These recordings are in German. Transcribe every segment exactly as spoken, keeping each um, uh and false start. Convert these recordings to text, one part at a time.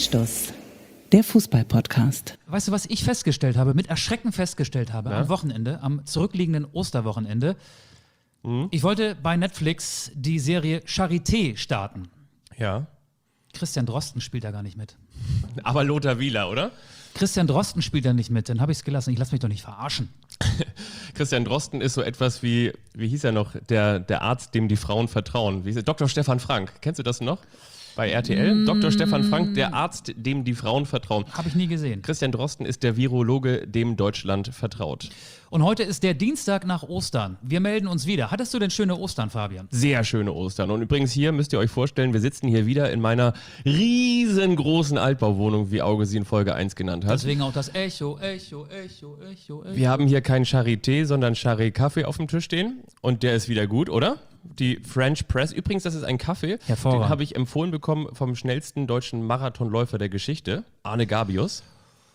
Anstoß, der Fußball-Podcast. Weißt du, was ich festgestellt habe, mit Erschrecken festgestellt habe, ja? am Wochenende, am zurückliegenden Osterwochenende? Mhm. Ich wollte bei Netflix die Serie Charité starten. Ja. Christian Drosten spielt da gar nicht mit. Aber Lothar Wieler, oder? Christian Drosten spielt da nicht mit, dann habe ich es gelassen. Ich lasse mich doch nicht verarschen. Christian Drosten ist so etwas wie, wie hieß er noch, der, der Arzt, dem die Frauen vertrauen. Wie hieß er? Doktor Stefan Frank. Kennst du das noch? Bei R T L. Mm. Doktor Stefan Frank, der Arzt, dem die Frauen vertrauen. Habe ich nie gesehen. Christian Drosten ist der Virologe, dem Deutschland vertraut. Und heute ist der Dienstag nach Ostern. Wir melden uns wieder. Hattest du denn schöne Ostern, Fabian? Sehr schöne Ostern. Und übrigens hier müsst ihr euch vorstellen, wir sitzen hier wieder in meiner riesengroßen Altbauwohnung, wie Auge sie in Folge eins genannt hat. Deswegen auch das Echo, Echo, Echo, Echo, Echo. Wir haben hier keinen Charité, sondern Charé-Kaffee auf dem Tisch stehen. Und der ist wieder gut, oder? Die French Press. Übrigens, das ist ein Kaffee. Hervorragend. Den habe ich empfohlen bekommen vom schnellsten deutschen Marathonläufer der Geschichte, Arne Gabius.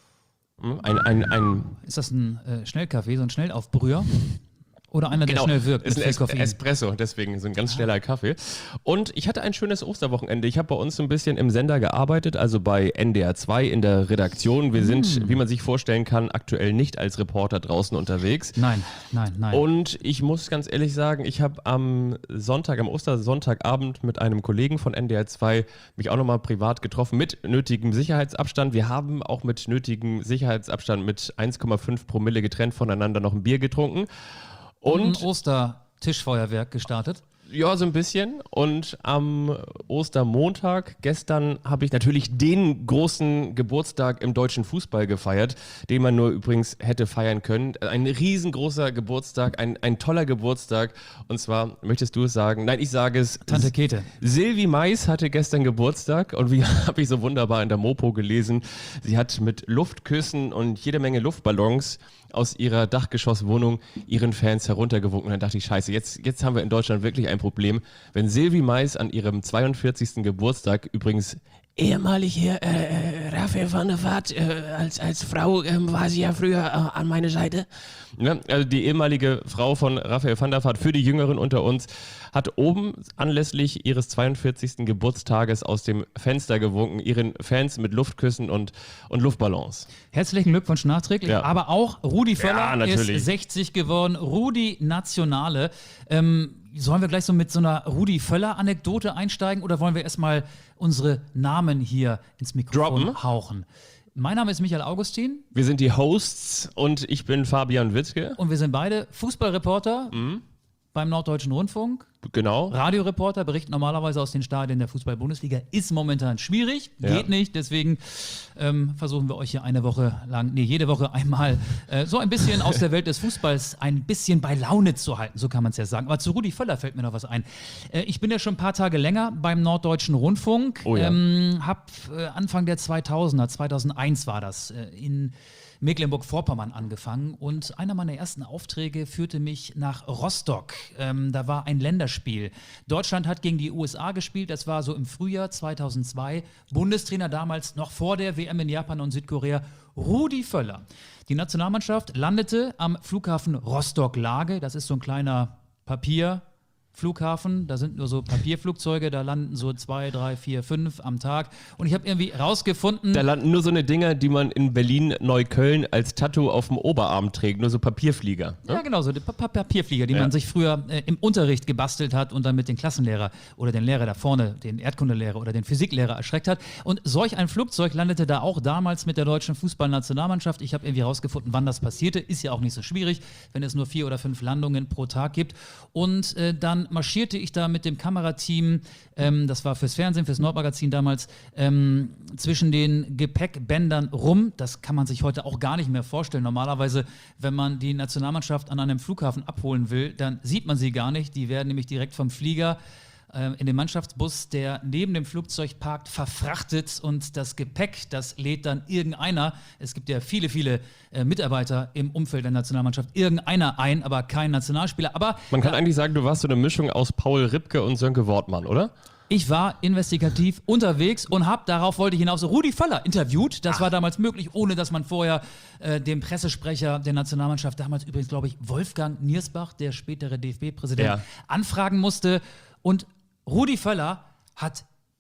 Ein, ein, ein ist das ein äh, Schnellkaffee, so ein Schnellaufbrüher? Oder einer, genau, der schnell wirkt? Ist mit ein viel Koffein? Espresso, deswegen so ein ganz schneller Kaffee. Und ich hatte ein schönes Osterwochenende. Ich habe bei uns so ein bisschen im Sender gearbeitet, also bei N D R zwei in der Redaktion. Wir sind, mm. wie man sich vorstellen kann, aktuell nicht als Reporter draußen unterwegs. Nein, nein, nein. Und ich muss ganz ehrlich sagen, ich habe am Sonntag, am Ostersonntagabend mit einem Kollegen von N D R zwei mich auch nochmal privat getroffen mit nötigem Sicherheitsabstand. Wir haben auch mit nötigem Sicherheitsabstand mit eins Komma fünf Promille getrennt voneinander noch ein Bier getrunken. Und ein Ostertischfeuerwerk gestartet? Ja, so ein bisschen. Und am Ostermontag, gestern, habe ich natürlich den großen Geburtstag im deutschen Fußball gefeiert, den man nur übrigens hätte feiern können. Ein riesengroßer Geburtstag, ein, ein toller Geburtstag. Und zwar, möchtest du es sagen? Nein, ich sage es. Tante Käthe. Sylvie Mais hatte gestern Geburtstag und wie habe ich so wunderbar in der Mopo gelesen, sie hat mit Luftküssen und jede Menge Luftballons aus ihrer Dachgeschosswohnung ihren Fans heruntergewunken. Und dann dachte ich, scheiße, jetzt, jetzt haben wir in Deutschland wirklich ein Problem. Wenn Sylvie Mais an ihrem zweiundvierzigsten Geburtstag, übrigens ehemalig hier, äh, Raphael van der Vaart, äh, als, als Frau äh, war sie ja früher äh, an meiner Seite. Ja, also die ehemalige Frau von Raphael van der Vaart, für die Jüngeren unter uns, hat oben anlässlich ihres zweiundvierzigsten Geburtstages aus dem Fenster gewunken, ihren Fans mit Luftküssen und, und Luftballons. Herzlichen Glückwunsch nachträglich, ja. Aber auch Rudi Völler ja, ist sechzig geworden, Rudi Nationale. Ähm, sollen wir gleich so mit so einer Rudi Völler-Anekdote einsteigen oder wollen wir erstmal unsere Namen hier ins Mikrofon droppen? Hauchen? Mein Name ist Michael Augustin. Wir sind die Hosts und ich bin Fabian Wittke. Und wir sind beide Fußballreporter mhm. beim Norddeutschen Rundfunk. Genau. Radioreporter, berichten normalerweise aus den Stadien der Fußball-Bundesliga. Ist momentan schwierig, geht ja. nicht. Deswegen ähm, versuchen wir euch hier eine Woche lang, nee, jede Woche einmal äh, so ein bisschen aus der Welt des Fußballs ein bisschen bei Laune zu halten. So kann man es ja sagen. Aber zu Rudi Völler fällt mir noch was ein. Äh, ich bin ja schon ein paar Tage länger beim Norddeutschen Rundfunk. Oh ja. ähm, hab äh, Anfang der zweitausender, zweitausendeins war das, äh, in Mecklenburg-Vorpommern angefangen und einer meiner ersten Aufträge führte mich nach Rostock. Ähm, da war ein Länderspiel. Deutschland hat gegen die U S A gespielt, das war so im Frühjahr zweitausendzwei. Bundestrainer damals noch vor der W M in Japan und Südkorea, Rudi Völler. Die Nationalmannschaft landete am Flughafen Rostock-Lage, das ist so ein kleiner Papier- Flughafen, da sind nur so Papierflugzeuge, da landen so zwei, drei, vier, fünf am Tag. Und ich habe irgendwie rausgefunden... Da landen nur so eine Dinger, die man in Berlin-Neukölln als Tattoo auf dem Oberarm trägt, nur so Papierflieger. Ne? Ja, genau, so die pa- Papierflieger, die ja. man sich früher äh, im Unterricht gebastelt hat und dann mit den Klassenlehrer oder den Lehrer da vorne, den Erdkundelehrer oder den Physiklehrer erschreckt hat. Und solch ein Flugzeug landete da auch damals mit der deutschen Fußballnationalmannschaft. Ich habe irgendwie rausgefunden, wann das passierte. Ist ja auch nicht so schwierig, wenn es nur vier oder fünf Landungen pro Tag gibt. Und äh, dann marschierte ich da mit dem Kamerateam, ähm, das war fürs Fernsehen, fürs Nordmagazin damals, ähm, zwischen den Gepäckbändern rum. Das kann man sich heute auch gar nicht mehr vorstellen. Normalerweise, wenn man die Nationalmannschaft an einem Flughafen abholen will, dann sieht man sie gar nicht. Die werden nämlich direkt vom Flieger in den Mannschaftsbus, der neben dem Flugzeug parkt, verfrachtet und das Gepäck, das lädt dann irgendeiner, es gibt ja viele, viele äh, Mitarbeiter im Umfeld der Nationalmannschaft, irgendeiner ein, aber kein Nationalspieler. Aber man kann äh, eigentlich sagen, du warst so eine Mischung aus Paul Ripke und Sönke Wortmann, oder? Ich war investigativ unterwegs und habe, darauf wollte ich hinaus, Rudi Völler interviewt. Das Ach. war damals möglich, ohne dass man vorher äh, dem Pressesprecher der Nationalmannschaft, damals übrigens, glaube ich, Wolfgang Niersbach, der spätere D F B-Präsident, ja. anfragen musste. Und Rudi Völler hat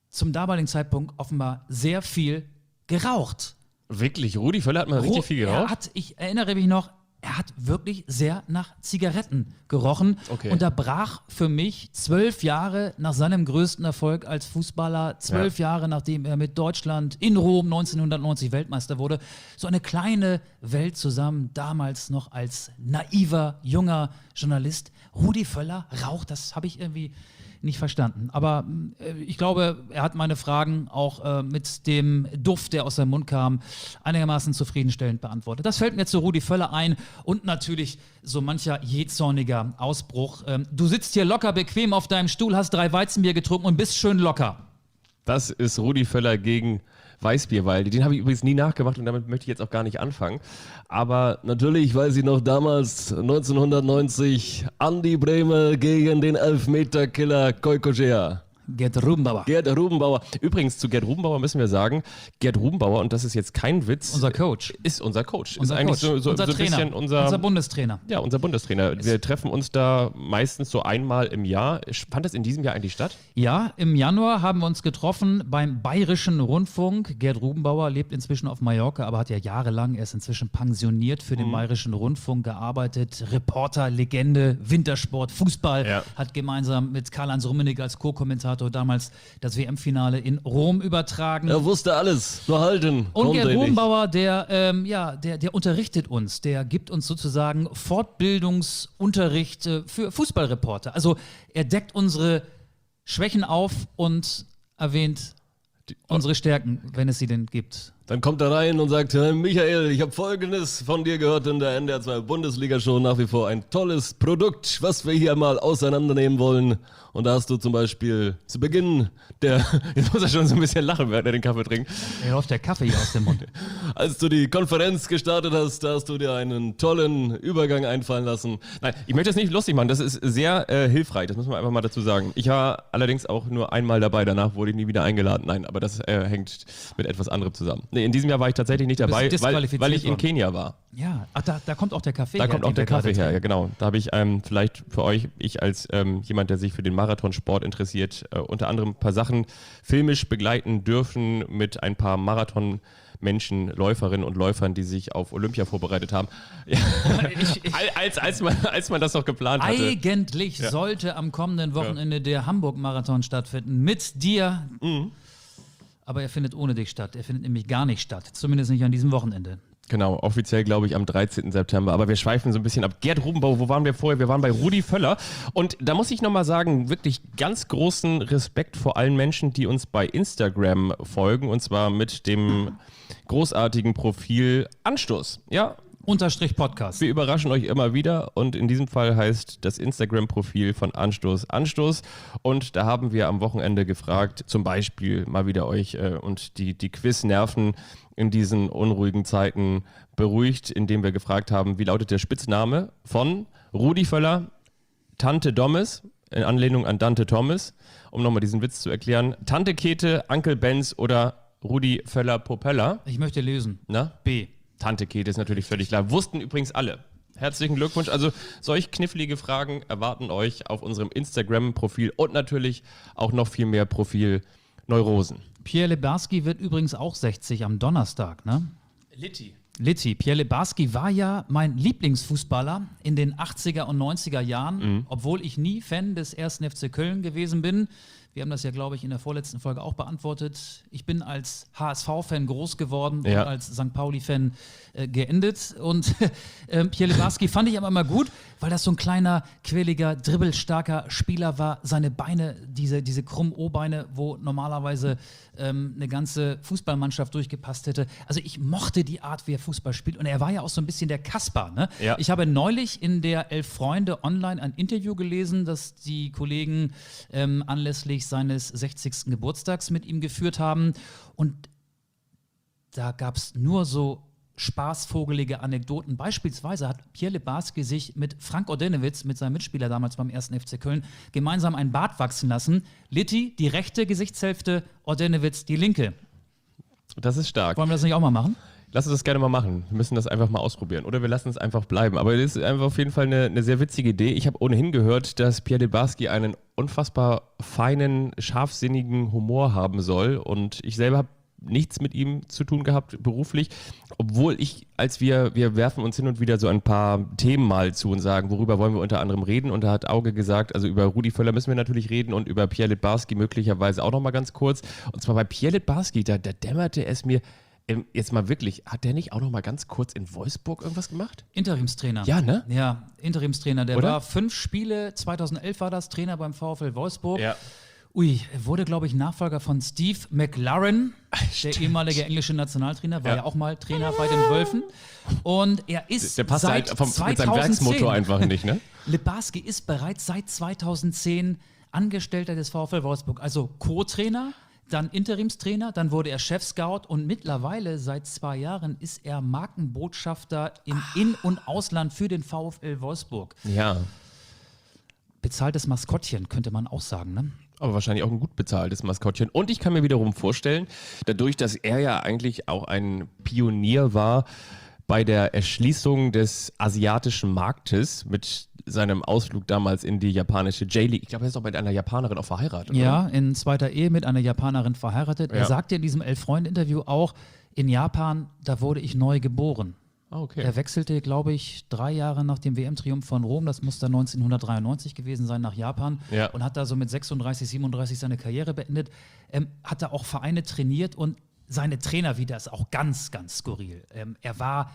zum damaligen Zeitpunkt offenbar sehr viel geraucht. Wirklich? Rudi Völler hat mal richtig viel Er geraucht? hat, ich erinnere mich noch, er hat wirklich sehr nach Zigaretten gerochen. Okay. Und da brach für mich zwölf Jahre nach seinem größten Erfolg als Fußballer, zwölf Ja. Jahre nachdem er mit Deutschland in Rom neunzehnhundertneunzig Weltmeister wurde, so eine kleine Welt zusammen, damals noch als naiver, junger Journalist. Rudi Völler raucht, das habe ich irgendwie nicht verstanden. Aber äh, ich glaube, er hat meine Fragen auch äh, mit dem Duft, der aus seinem Mund kam, einigermaßen zufriedenstellend beantwortet. Das fällt mir zu Rudi Völler ein und natürlich so mancher jähzorniger Ausbruch. Ähm, du sitzt hier locker bequem auf deinem Stuhl, hast drei Weizenbier getrunken und bist schön locker. Das ist Rudi Völler gegen Weißbierwaldi. Den habe ich übrigens nie nachgemacht und damit möchte ich jetzt auch gar nicht anfangen. Aber natürlich weiß ich noch damals, neunzehnhundertneunzig, Andi Brehme gegen den Elfmeterkiller Koikogea. Gerd Rubenbauer. Gerd Rubenbauer. Übrigens, zu Gerd Rubenbauer müssen wir sagen, Gerd Rubenbauer, und das ist jetzt kein Witz, Unser Coach. ist unser Coach. Unser ist eigentlich Coach. so, so, unser so ein Trainer. bisschen unser, unser Bundestrainer. ja, unser Bundestrainer. Wir treffen uns da meistens so einmal im Jahr. Fand das in diesem Jahr eigentlich statt? Ja, im Januar haben wir uns getroffen beim Bayerischen Rundfunk. Gerd Rubenbauer lebt inzwischen auf Mallorca, aber hat ja jahrelang, er ist inzwischen pensioniert, für den Bayerischen Rundfunk gearbeitet. Reporter, Legende, Wintersport, Fußball. Ja. Hat gemeinsam mit Karl-Heinz Rummenigge als Co-Kommentator damals das W M-Finale in Rom übertragen. Er wusste alles, nur halten. Und konnte Gerd er nicht. Rubenbauer, der, ähm, ja, der, der unterrichtet uns, der gibt uns sozusagen Fortbildungsunterricht äh, für Fußballreporter. Also er deckt unsere Schwächen auf und erwähnt unsere Stärken, wenn es sie denn gibt. Dann kommt er rein und sagt, "Hey, Michael, ich habe Folgendes von dir gehört in der N D R zwei Bundesliga-Show, nach wie vor ein tolles Produkt, was wir hier mal auseinandernehmen wollen. Und da hast du zum Beispiel zu Beginn der, jetzt muss er schon so ein bisschen lachen, während er den Kaffee trinkt, Er läuft der Kaffee hier aus dem Mund. als du die Konferenz gestartet hast, da hast du dir einen tollen Übergang einfallen lassen. Nein, ich möchte das nicht lustig machen, das ist sehr äh, hilfreich, das muss man einfach mal dazu sagen. Ich war allerdings auch nur einmal dabei, danach wurde ich nie wieder eingeladen. Nein, aber das äh, hängt mit etwas anderem zusammen. Nee, in diesem Jahr war ich tatsächlich nicht bist dabei, weil, disqualifiziert weil ich in worden. Kenia war. Ja, ach, da, da kommt auch der Kaffee Da her. kommt auch den der wir gerade Kaffee her, ja trinken. genau. Da habe ich ähm, vielleicht für euch, ich als ähm, jemand, der sich für den Marathonsport interessiert, äh, unter anderem ein paar Sachen filmisch begleiten dürfen mit ein paar Marathon-Menschen, Läuferinnen und Läufern, die sich auf Olympia vorbereitet haben. Ja. Ich, ich, als, als, man, als man das noch geplant hatte. Eigentlich Ja. sollte am kommenden Wochenende der Hamburg-Marathon stattfinden. Mit dir. Mhm. Aber er findet ohne dich statt. Er findet nämlich gar nicht statt. Zumindest nicht an diesem Wochenende. Genau, offiziell glaube ich am dreizehnten September. Aber wir schweifen so ein bisschen ab. Gerd Rubenbauer, wo waren wir vorher? Wir waren bei Rudi Völler. Und da muss ich nochmal sagen, wirklich ganz großen Respekt vor allen Menschen, die uns bei Instagram folgen. Und zwar mit dem großartigen Profil Anstoß. Ja, Unterstrich Podcast. wir überraschen euch immer wieder. Und in diesem Fall heißt das Instagram-Profil von Anstoß Anstoß. Und da haben wir am Wochenende gefragt, zum Beispiel mal wieder euch äh, und die, die Quiz-Nerven in diesen unruhigen Zeiten beruhigt, indem wir gefragt haben, wie lautet der Spitzname von Rudi Völler, Tante Dommes, in Anlehnung an Dante Thomas, um nochmal diesen Witz zu erklären, Tante Käthe, Onkel Benz oder Rudi Völler Propeller. Ich möchte lösen. Na? B. Tante Käthe ist natürlich völlig klar. Wussten übrigens alle. Herzlichen Glückwunsch. Also solch knifflige Fragen erwarten euch auf unserem Instagram-Profil und natürlich auch noch viel mehr Profil Neurosen. Pierre Lebarski wird übrigens auch sechzig am Donnerstag, ne? Litti. Litti. Pierre Lebarski war ja mein Lieblingsfußballer in den achtziger und neunziger Jahren, Mhm. obwohl ich nie Fan des ersten F C Köln gewesen bin. Wir haben das ja, glaube ich, in der vorletzten Folge auch beantwortet. Ich bin als H S V-Fan groß geworden Ja. und als Sankt Pauli-Fan äh, geendet. Und äh, Pierre Lebarski fand ich aber immer gut, weil das so ein kleiner, quäliger, dribbelstarker Spieler war. Seine Beine, diese, diese krummen O-Beine, wo normalerweise ähm, eine ganze Fußballmannschaft durchgepasst hätte. Also ich mochte die Art, wie er Fußball spielt. Und er war ja auch so ein bisschen der Kasper. Ne? Ja. Ich habe neulich in der Elf Freunde online ein Interview gelesen, das die Kollegen ähm, anlässlich seines sechzigsten Geburtstags mit ihm geführt haben. Und da gab es nur so spaßvogelige Anekdoten. Beispielsweise hat Pierre Lebarski sich mit Frank Ordenewitz, mit seinem Mitspieler damals beim ersten F C Köln, gemeinsam ein Bart wachsen lassen. Litti, die rechte Gesichtshälfte, Ordenewitz, die linke. Das ist stark. Wollen wir das nicht auch mal machen? Lass uns das gerne mal machen. Wir müssen das einfach mal ausprobieren. Oder wir lassen es einfach bleiben. Aber das ist einfach auf jeden Fall eine, eine sehr witzige Idee. Ich habe ohnehin gehört, dass Pierre Littbarski einen unfassbar feinen, scharfsinnigen Humor haben soll. Und ich selber habe nichts mit ihm zu tun gehabt, beruflich. Obwohl ich, als wir, wir werfen uns hin und wieder so ein paar Themen mal zu und sagen, worüber wollen wir unter anderem reden. Und da hat Auge gesagt, also über Rudi Völler müssen wir natürlich reden und über Pierre Littbarski möglicherweise auch nochmal ganz kurz. Und zwar bei Pierre Littbarski, da, da dämmerte es mir, jetzt mal wirklich, hat der nicht auch noch mal ganz kurz in Wolfsburg irgendwas gemacht? Interimstrainer. Ja, ne? Ja, Interimstrainer. Der Oder? war fünf Spiele, zweitausendelf war das, Trainer beim VfL Wolfsburg. Ja. Ui, er wurde, glaube ich, Nachfolger von Steve McLaren, der ehemalige englische Nationaltrainer, war ja, Ja. auch mal Trainer bei den Wölfen. Und er ist Der passt seit halt vom, mit seinem zweitausendzehn Werksmotto einfach nicht, ne? Littbarski ist bereits seit zweitausendzehn Angestellter des VfL Wolfsburg, also Co-Trainer, dann Interimstrainer, dann wurde er Chef-Scout und mittlerweile seit zwei Jahren ist er Markenbotschafter im In- und Ausland für den VfL Wolfsburg. Ja. Bezahltes Maskottchen, könnte man auch sagen, ne? Aber wahrscheinlich auch ein gut bezahltes Maskottchen. Und ich kann mir wiederum vorstellen, dadurch, dass er ja eigentlich auch ein Pionier war bei der Erschließung des asiatischen Marktes mit seinem Ausflug damals in die japanische J-League. Ich glaube, er ist auch mit einer Japanerin auch verheiratet, Ja, oder? in zweiter Ehe mit einer Japanerin verheiratet. Ja. Er sagte in diesem Elf-Freunde-Interview auch, in Japan, da wurde ich neu geboren. Ah, okay. Er wechselte, glaube ich, drei Jahre nach dem W M-Triumph von Rom, das muss dann neunzehnhundertdreiundneunzig gewesen sein, nach Japan Ja. und hat da so mit sechsunddreißig, siebenunddreißig seine Karriere beendet. Ähm, hat da auch Vereine trainiert und seine Trainer wieder ist auch ganz, ganz skurril. Ähm, er war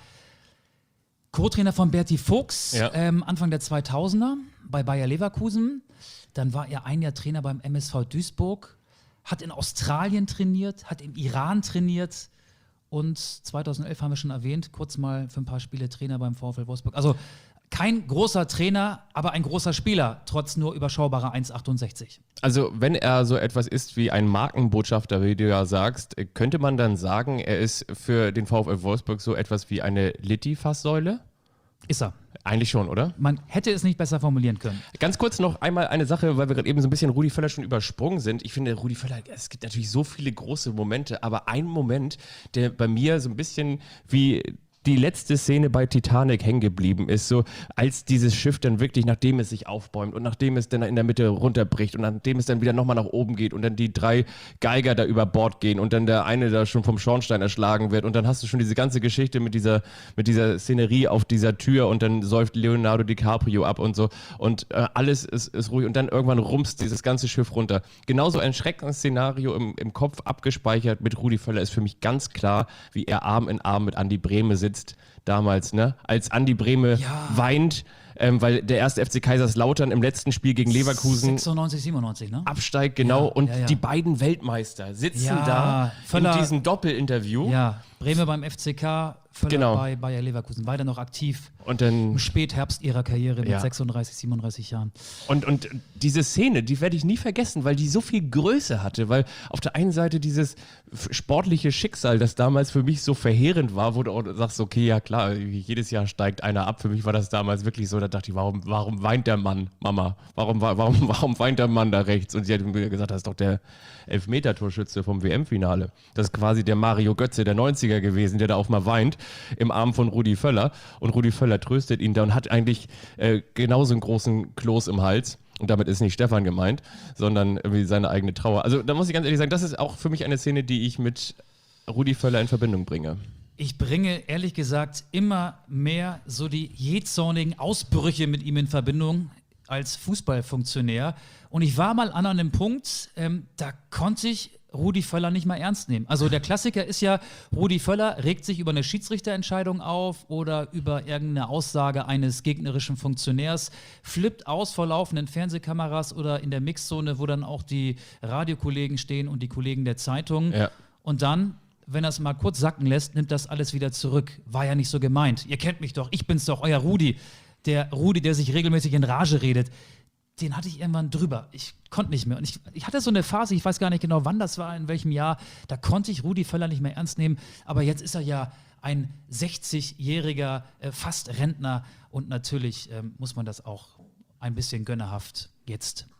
Co-Trainer von Berti Fuchs, Ja. ähm, Anfang der zweitausender bei Bayer Leverkusen. Dann war er ein Jahr Trainer beim M S V Duisburg, hat in Australien trainiert, hat im Iran trainiert und zweitausendelf haben wir schon erwähnt, kurz mal für ein paar Spiele Trainer beim VfL Wolfsburg. Also kein großer Trainer, aber ein großer Spieler, trotz nur überschaubarer eins Komma achtundsechzig. Also wenn er so etwas ist wie ein Markenbotschafter, wie du ja sagst, könnte man dann sagen, er ist für den VfL Wolfsburg so etwas wie eine Litti-Fasssäule? Ist er. Eigentlich schon, oder? Man hätte es nicht besser formulieren können. Ganz kurz noch einmal eine Sache, weil wir gerade eben so ein bisschen Rudi Völler schon übersprungen sind. Ich finde, Rudi Völler, es gibt natürlich so viele große Momente, aber ein Moment, der bei mir so ein bisschen wie die letzte Szene bei Titanic hängen geblieben ist, so als dieses Schiff dann wirklich, nachdem es sich aufbäumt und nachdem es dann in der Mitte runterbricht und nachdem es dann wieder nochmal nach oben geht und dann die drei Geiger da über Bord gehen und dann der eine da schon vom Schornstein erschlagen wird und dann hast du schon diese ganze Geschichte mit dieser, mit dieser Szenerie auf dieser Tür und dann säuft Leonardo DiCaprio ab und so und äh, alles ist, ist ruhig und dann irgendwann rumst dieses ganze Schiff runter. Genauso ein Schreckensszenario im, im Kopf abgespeichert mit Rudi Völler ist für mich ganz klar, wie er Arm in Arm mit Andi Brehme sitzt damals, ne? Als Andi Brehme Ja. weint, ähm, weil der erste F C Kaiserslautern im letzten Spiel gegen Leverkusen sechsundneunzig, siebenundneunzig, ne? absteigt, genau, Ja, und ja, ja. die beiden Weltmeister sitzen Ja, da Völler- in diesem Doppelinterview Ja, Brehme beim F C K, Völler Genau. bei Bayer Leverkusen, beide noch aktiv und dann im Spätherbst ihrer Karriere mit Ja. sechsunddreißig, siebenunddreißig Jahren. Und, und diese Szene, die werde ich nie vergessen, weil die so viel Größe hatte, weil auf der einen Seite dieses f- sportliche Schicksal, das damals für mich so verheerend war, wo du auch sagst, okay, ja klar, jedes Jahr steigt einer ab. Für mich war das damals wirklich so, da dachte ich, warum, warum weint der Mann, Mama? Warum, wa- warum, warum weint der Mann da rechts? Und sie hat mir gesagt, das ist doch der Elfmeter-Torschütze vom W M-Finale. Das ist quasi der Mario Götze der neunziger gewesen, der da auch mal weint, im Arm von Rudi Völler. Und Rudi Völler tröstet ihn da und hat eigentlich äh, genauso einen großen Kloß im Hals. Und damit ist nicht Stefan gemeint, sondern irgendwie seine eigene Trauer. Also da muss ich ganz ehrlich sagen, das ist auch für mich eine Szene, die ich mit Rudi Völler in Verbindung bringe. Ich bringe ehrlich gesagt immer mehr so die jähzornigen Ausbrüche mit ihm in Verbindung als Fußballfunktionär. Und ich war mal an einem Punkt, ähm, da konnte ich Rudi Völler nicht mal ernst nehmen. Also der Klassiker ist ja, Rudi Völler regt sich über eine Schiedsrichterentscheidung auf oder über irgendeine Aussage eines gegnerischen Funktionärs, flippt aus vor laufenden Fernsehkameras oder in der Mixzone, wo dann auch die Radiokollegen stehen und die Kollegen der Zeitung. Ja. Und dann, wenn er es mal kurz sacken lässt, nimmt das alles wieder zurück. War ja nicht so gemeint. Ihr kennt mich doch, ich bin's doch, euer Rudi. Der Rudi, der sich regelmäßig in Rage redet. Den hatte ich irgendwann drüber. Ich konnte nicht mehr. Und ich, ich hatte so eine Phase, ich weiß gar nicht genau, wann das war, in welchem Jahr, da konnte ich Rudi Völler nicht mehr ernst nehmen. Aber jetzt ist er ja ein sechzigjähriger, äh, fast Rentner. Und natürlich ähm, muss man das auch ein bisschen gönnerhaft jetzt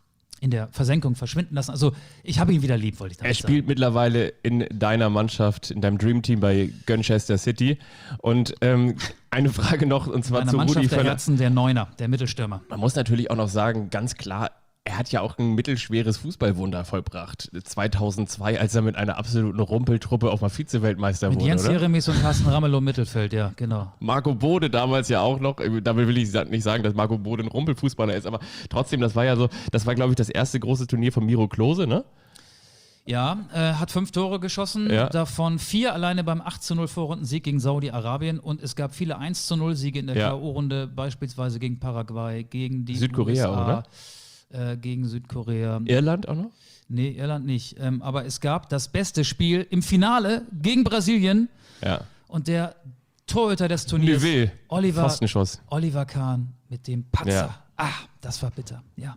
in der Versenkung verschwinden lassen. Also ich habe ihn wieder lieb, wollte ich damit Er sagen. spielt mittlerweile in deiner Mannschaft, in deinem Dreamteam bei Manchester City. Und ähm, eine Frage noch, und zwar Eine zu Mannschaft Rudi der Völler. Herzen, der Neuner, der Mittelstürmer. Man muss natürlich auch noch sagen, ganz klar, er hat ja auch ein mittelschweres Fußballwunder vollbracht. zweitausendzwei, als er mit einer absoluten Rumpeltruppe auch mal Vize-Weltmeister Mit wurde, Jens oder? Jeremies und Carsten Ramelow im Mittelfeld, ja, genau. Marco Bode damals ja auch noch, damit will ich nicht sagen, dass Marco Bode ein Rumpelfußballer ist, aber trotzdem, das war ja so, das war glaube ich das erste große Turnier von Miro Klose, ne? Ja, äh, hat fünf Tore geschossen, Ja. davon vier alleine beim acht zu null Vorrundensieg gegen Saudi-Arabien und es gab viele eins zu null Siege in der Ja. K O-Runde, beispielsweise gegen Paraguay, gegen die Südkorea, U S A, oder? Äh, gegen Südkorea. Irland auch noch? Nee, Irland nicht. Ähm, aber es gab das beste Spiel im Finale gegen Brasilien Ja. und der Torhüter des Turniers, Neuville, Oliver, Pfostenschuss. Oliver Kahn mit dem Patzer. Ja. Ah, das war bitter, ja.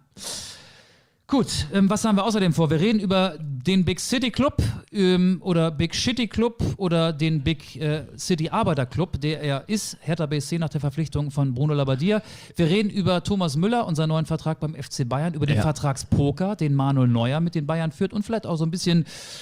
Gut, ähm, was haben wir außerdem vor? Wir reden über den Big City Club ähm, oder Big Shitty Club oder den Big äh, City Arbeiter Club, der er ist, Hertha B S C nach der Verpflichtung von Bruno Labbadia. Wir reden über Thomas Müller und seinen neuen Vertrag beim F C Bayern, über den Ja. Vertragspoker, den Manuel Neuer mit den Bayern führt und vielleicht auch so ein bisschen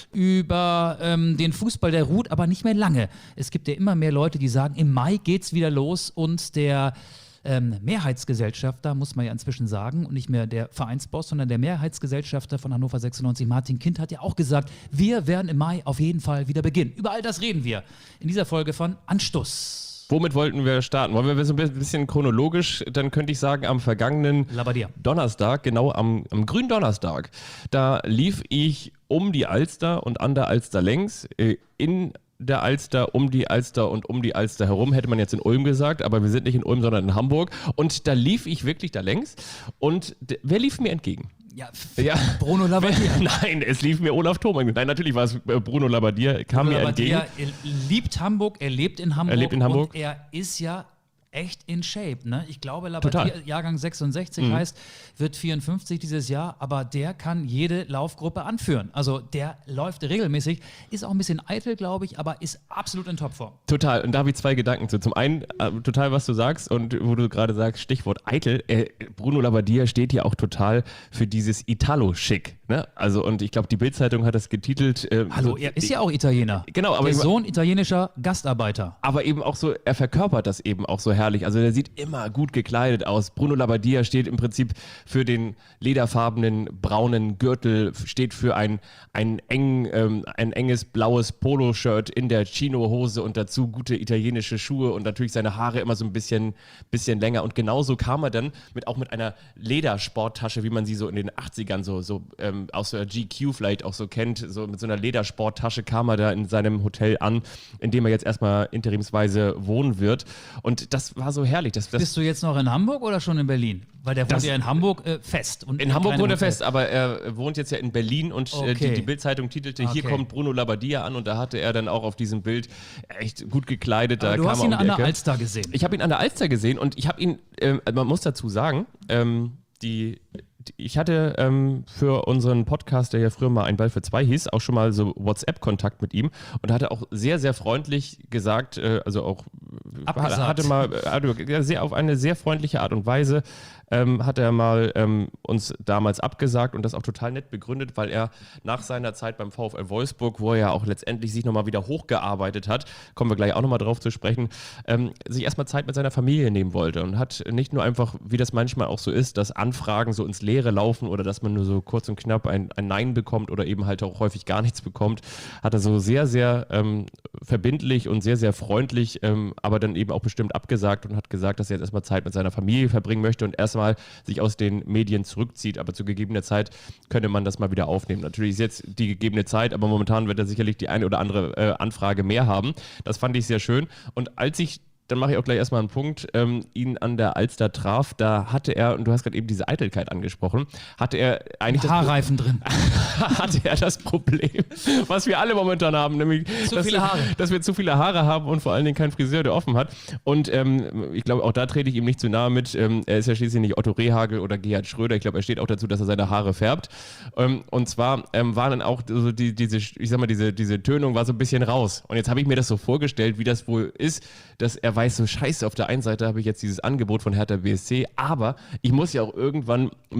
über ähm, den Fußball, der ruht, aber nicht mehr lange. Es gibt ja immer mehr Leute, die sagen, im Mai geht's wieder los und der Ähm, Mehrheitsgesellschafter, muss man ja inzwischen sagen, und nicht mehr der Vereinsboss, sondern der Mehrheitsgesellschafter von Hannover sechsundneunzig, Martin Kind, hat ja auch gesagt, wir werden im Mai auf jeden Fall wieder beginnen. Über all das reden wir in dieser Folge von Anstoß. Womit wollten wir starten? Wollen wir so ein bisschen chronologisch, dann könnte ich sagen, am vergangenen Labbadia. Donnerstag, genau am, am grünen Donnerstag, da lief ich um die Alster und an der Alster längs, äh, in der Alster, um die Alster und um die Alster herum, hätte man jetzt in Ulm gesagt, aber wir sind nicht in Ulm, sondern in Hamburg. Und da lief ich wirklich da längs und d- wer lief mir entgegen? Ja, f- Ja. Bruno Labbadia. Nein, es lief mir Olaf Thom entgegen. Nein, natürlich war es äh, Bruno Labbadia, kam Bruno mir entgegen. Labbadia, er liebt Hamburg, er lebt in Hamburg. Er lebt in Hamburg. Und er ist ja echt in Shape, ne? Ich glaube, Labbadia, Total. Jahrgang sechsundsechzig heißt, wird vierundfünfzig dieses Jahr, aber der kann jede Laufgruppe anführen. Also der läuft regelmäßig, ist auch ein bisschen eitel, glaube ich, aber ist absolut in Topform. Total. Und da habe ich zwei Gedanken zu. Zum einen, äh, total, was du sagst und wo du gerade sagst, Stichwort eitel. Äh, Bruno Labbadia steht hier auch total für dieses Italo-Schick. Ne? Also, und ich glaube, die Bild-Zeitung hat das getitelt. Äh, Hallo, so, er ist ja auch Italiener. Genau, aber der ich- Sohn italienischer Gastarbeiter. aber eben auch so, er verkörpert das eben auch so herrlich. Also der sieht immer gut gekleidet aus. Bruno Labbadia steht im Prinzip für den lederfarbenen braunen Gürtel, steht für ein, ein, eng, ähm, ein enges blaues Poloshirt in der Chino-Hose und dazu gute italienische Schuhe und natürlich seine Haare immer so ein bisschen, bisschen länger. Und genauso kam er dann mit, auch mit einer Ledersporttasche, wie man sie so in den achtzigern so, so ähm, aus der G Q vielleicht auch so kennt, so mit so einer Ledersporttasche kam er da in seinem Hotel an, in dem er jetzt erstmal interimsweise wohnen wird. Und das war so herrlich. Das, das Bist du jetzt noch in Hamburg oder schon in Berlin? Weil der wohnt Das- ja in Hamburg äh, fest. Und in Hamburg keinem wohnt er Hotel. fest, aber er wohnt jetzt ja in Berlin und äh, Okay. die, die Bild-Zeitung titelte, hier Okay. kommt Bruno Labbadia an und da hatte er dann auch auf diesem Bild echt gut gekleidet. Da Aber du kam hast er ihn um die an der Ecke. Alster gesehen. Ich habe ihn an der Alster gesehen und ich habe ihn, ähm, man muss dazu sagen, ähm, die, die, ich hatte ähm, für unseren Podcast, der ja früher mal Ein Ball für zwei hieß, auch schon mal so WhatsApp-Kontakt mit ihm und hatte auch sehr, sehr freundlich gesagt, äh, also auch Abgesagt. hatte mal hatte sehr, auf eine sehr freundliche Art und Weise ähm, hat er mal ähm, uns damals abgesagt und das auch total nett begründet, weil er nach seiner Zeit beim VfL Wolfsburg, wo er ja auch letztendlich sich nochmal wieder hochgearbeitet hat, kommen wir gleich auch nochmal drauf zu sprechen, ähm, sich erstmal Zeit mit seiner Familie nehmen wollte und hat nicht nur einfach, wie das manchmal auch so ist, dass Anfragen so ins Leere laufen oder dass man nur so kurz und knapp ein, ein Nein bekommt oder eben halt auch häufig gar nichts bekommt, hat er so sehr, sehr ähm, verbindlich und sehr, sehr freundlich, ähm, aber dann eben auch bestimmt abgesagt und hat gesagt, dass er jetzt erstmal Zeit mit seiner Familie verbringen möchte und erstmal sich aus den Medien zurückzieht, aber zu gegebener Zeit könnte man das mal wieder aufnehmen. Natürlich ist jetzt die gegebene Zeit, aber momentan wird er sicherlich die eine oder andere äh, Anfrage mehr haben. Das fand ich sehr schön und als ich dann mache ich auch gleich erstmal einen Punkt, ähm, ihn an der Alster traf, da hatte er, und du hast gerade eben diese Eitelkeit angesprochen, hatte er eigentlich das, Haarreifen drin. hatte er das Problem, was wir alle momentan haben, nämlich, Zu dass, viele Haare. dass wir zu viele Haare haben und vor allen Dingen keinen Friseur, der offen hat. Und ähm, ich glaube, auch da trete ich ihm nicht zu nahe mit. Ähm, er ist ja schließlich nicht Otto Rehhagel oder Gerhard Schröder. Ich glaube, er steht auch dazu, dass er seine Haare färbt. Ähm, und zwar ähm, war dann auch so die, diese, ich sag mal, diese, diese Tönung war so ein bisschen raus. Und jetzt habe ich mir das so vorgestellt, wie das wohl ist, dass er weiß, so scheiße, auf der einen Seite habe ich jetzt dieses Angebot von Hertha B S C, aber ich muss ja auch irgendwann mich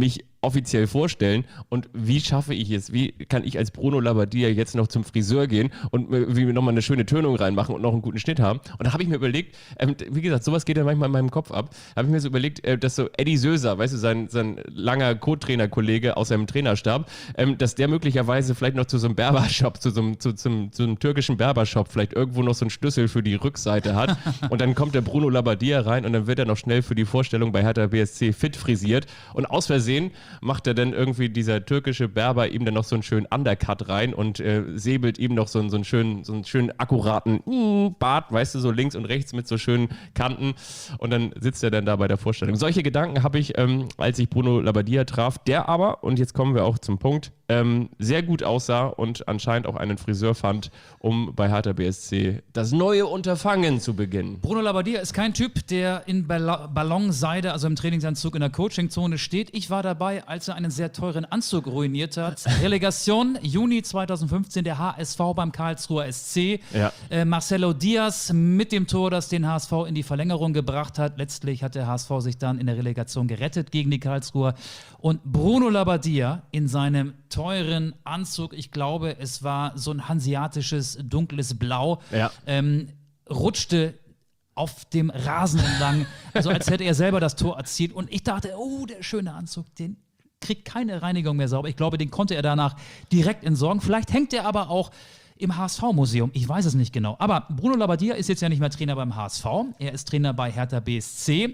offiziell vorstellen und wie schaffe ich es, wie kann ich als Bruno Labbadia jetzt noch zum Friseur gehen und mir nochmal eine schöne Tönung reinmachen und noch einen guten Schnitt haben. Und da habe ich mir überlegt, ähm, wie gesagt, sowas geht ja manchmal in meinem Kopf ab, habe ich mir so überlegt, äh, dass so Eddie Söser, weißt du, sein, sein langer Co-Trainer-Kollege aus seinem Trainerstab, ähm, dass der möglicherweise vielleicht noch zu so einem Berbershop, zu so einem, zu, zum, zu einem türkischen Berbershop vielleicht irgendwo noch so einen Schlüssel für die Rückseite hat und dann kommt der Bruno Labbadia rein und dann wird er noch schnell für die Vorstellung bei Hertha B S C fit frisiert und aus Versehen macht er dann irgendwie dieser türkische Berber ihm dann noch so einen schönen Undercut rein und äh, säbelt ihm noch so, einen, so, einen schönen, so einen schönen akkuraten mm, Bart, weißt du, so links und rechts mit so schönen Kanten und dann sitzt er dann da bei der Vorstellung. Solche Gedanken habe ich, ähm, als ich Bruno Labbadia traf, der aber, und jetzt kommen wir auch zum Punkt, ähm, sehr gut aussah und anscheinend auch einen Friseur fand, um bei Hertha B S C das neue Unterfangen zu beginnen. Bruno Labbadia ist kein Typ, der in Ball- Ballonseide, also im Trainingsanzug in der Coachingzone steht. Ich war dabei, als er einen sehr teuren Anzug ruiniert hat. Relegation, Juni zweitausendfünfzehn, der H S V beim Karlsruher S C. Ja. Äh, Marcelo Diaz mit dem Tor, das den H S V in die Verlängerung gebracht hat. Letztlich hat der H S V sich dann in der Relegation gerettet gegen die Karlsruher. Und Bruno Labbadia in seinem teuren Anzug, ich glaube, es war so ein hanseatisches, dunkles Blau, Ja. ähm, rutschte auf dem Rasen entlang, also als hätte er selber das Tor erzielt. Und ich dachte, oh, der schöne Anzug, den kriegt keine Reinigung mehr sauber. Ich glaube, den konnte er danach direkt entsorgen. Vielleicht hängt er aber auch im H S V-Museum. Ich weiß es nicht genau. Aber Bruno Labbadia ist jetzt ja nicht mehr Trainer beim H S V. Er ist Trainer bei Hertha B S C.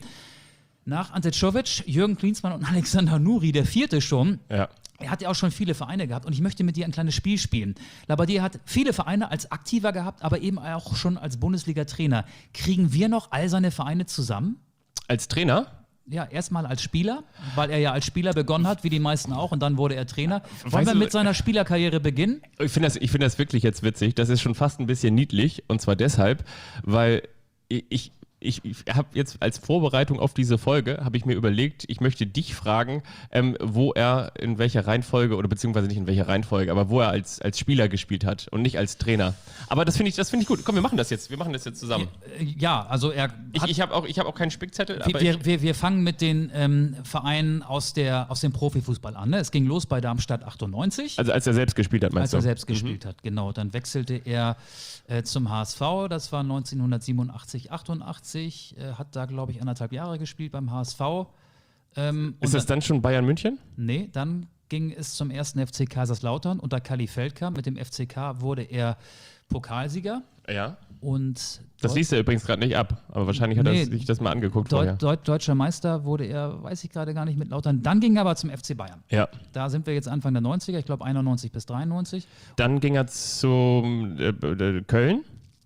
Nach Ante Czovic, Jürgen Klinsmann und Alexander Nuri, der vierte schon. Ja. Er hat ja auch schon viele Vereine gehabt und ich möchte mit dir ein kleines Spiel spielen. Labbadia hat viele Vereine als Aktiver gehabt, aber eben auch schon als Bundesliga-Trainer. Kriegen wir noch all seine Vereine zusammen? Als Trainer? Ja, erstmal als Spieler, weil er ja als Spieler begonnen hat, wie die meisten auch, und dann wurde er Trainer. Wollen Weißt wir du, mit seiner Spielerkarriere beginnen? Ich finde das, ich find das wirklich jetzt witzig. Das ist schon fast ein bisschen niedlich. Und zwar deshalb, weil ich, ich, ich habe jetzt als Vorbereitung auf diese Folge, habe ich mir überlegt, ich möchte dich fragen, ähm, wo er in welcher Reihenfolge, oder beziehungsweise nicht in welcher Reihenfolge, aber wo er als, als Spieler gespielt hat und nicht als Trainer. Aber das finde ich, das finde ich gut. Komm, wir machen das jetzt. Wir machen das jetzt zusammen. Ja, also er Ich, hat, ich habe auch, ich hab auch keinen Spickzettel. wir, Aber ich, wir, wir, wir fangen mit den ähm, Vereinen aus, der, aus dem Profifußball an. Ne? Es ging los bei Darmstadt achtundneunzig. also als er selbst gespielt hat, Als meinst er du? selbst gespielt hat, genau. Dann wechselte er äh, zum H S V, das war neunzehnhundertsiebenundachtzig, achtundachtzig, äh, hat da, glaube ich, anderthalb Jahre gespielt beim H S V. Ähm, Ist und das dann schon Bayern München? Nee, dann ging es zum ersten F C Kaiserslautern unter Kalli Feldkamp. Mit dem F C K wurde er Pokalsieger Ja. und Das Deu- liest er übrigens gerade nicht ab, aber wahrscheinlich hat er Nee, sich das mal angeguckt Deu vorher. Deu Deutscher Meister wurde er, weiß ich gerade gar nicht, mit Lautern. Dann ging er aber zum F C Bayern. Ja. Da sind wir jetzt Anfang der neunziger, ich glaube einundneunzig bis dreiundneunzig. Dann ging er zum äh, äh, Köln,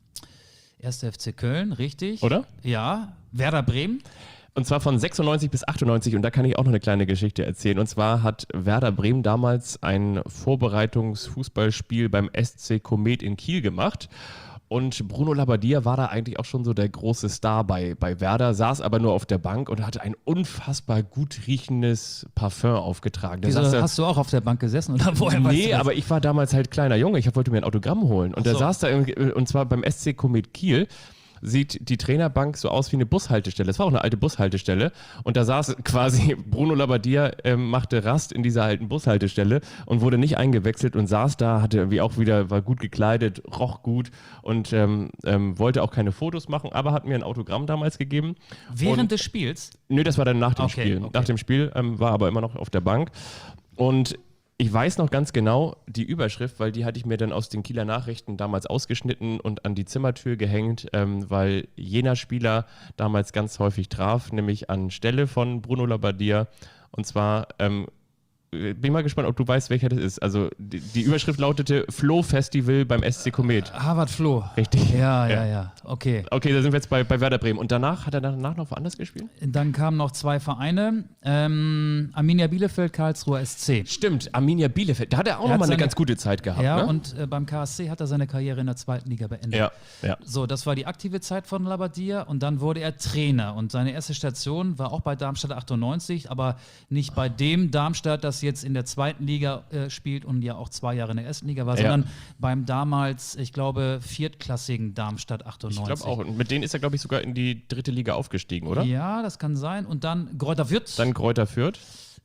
Erster F C Köln, richtig. oder? Ja. Werder Bremen. Und zwar von sechsundneunzig bis achtundneunzig, und da kann ich auch noch eine kleine Geschichte erzählen. Und zwar hat Werder Bremen damals ein Vorbereitungsfußballspiel beim S C Komet in Kiel gemacht. Und Bruno Labbadia war da eigentlich auch schon so der große Star bei, bei Werder, saß aber nur auf der Bank und hatte ein unfassbar gut riechendes Parfum aufgetragen. Der Wieso, saß da- hast du auch auf der Bank gesessen oder woher weißt Nee, du das? aber ich war damals halt kleiner Junge. Ich wollte mir ein Autogramm holen. Und Ach der so. saß da, irgendwie- und zwar beim S C Komet Kiel. Sieht die Trainerbank so aus wie eine Bushaltestelle. Es war auch eine alte Bushaltestelle. Und da saß quasi Bruno Labbadia, ähm, machte Rast in dieser alten Bushaltestelle und wurde nicht eingewechselt und saß da, hatte irgendwie auch wieder, war gut gekleidet, roch gut und ähm, ähm, wollte auch keine Fotos machen, aber hat mir ein Autogramm damals gegeben. Während und, des Spiels? Nö, das war dann nach dem Okay, Spiel. okay. Nach dem Spiel ähm, war aber immer noch auf der Bank. Und ich weiß noch ganz genau die Überschrift, weil die hatte ich mir dann aus den Kieler Nachrichten damals ausgeschnitten und an die Zimmertür gehängt, ähm, weil jener Spieler damals ganz häufig traf, nämlich anstelle von Bruno Labbadia. Und zwar, ähm, bin mal gespannt, ob du weißt, welcher das ist. Also die, die Überschrift lautete Flo Festival beim S C Komet. Harvard Floh. Richtig. Ja, ja, Ja. ja. Okay. Okay, da sind wir jetzt bei, bei Werder Bremen. Und danach, hat er danach noch woanders gespielt? Dann kamen noch zwei Vereine. Ähm, Arminia Bielefeld, Karlsruher S C. Stimmt, Arminia Bielefeld. Da hat er auch Er hat nochmal eine seine- ganz gute Zeit gehabt. Ja, ne? und äh, beim K S C hat er seine Karriere in der zweiten Liga beendet. ja, ja. So, das war die aktive Zeit von Labbadia und dann wurde er Trainer. Und seine erste Station war auch bei Darmstadt achtundneunzig, aber nicht bei dem Darmstadt, das jetzt in der zweiten Liga äh, spielt und ja auch zwei Jahre in der ersten Liga war, Ja. sondern beim damals, ich glaube, viertklassigen Darmstadt achtundneunzig. Ich glaube auch. Und mit denen ist er, glaube ich, sogar in die dritte Liga aufgestiegen, oder? Ja, das kann sein. Und dann Greuther Fürth. Dann Kräuter Fürth.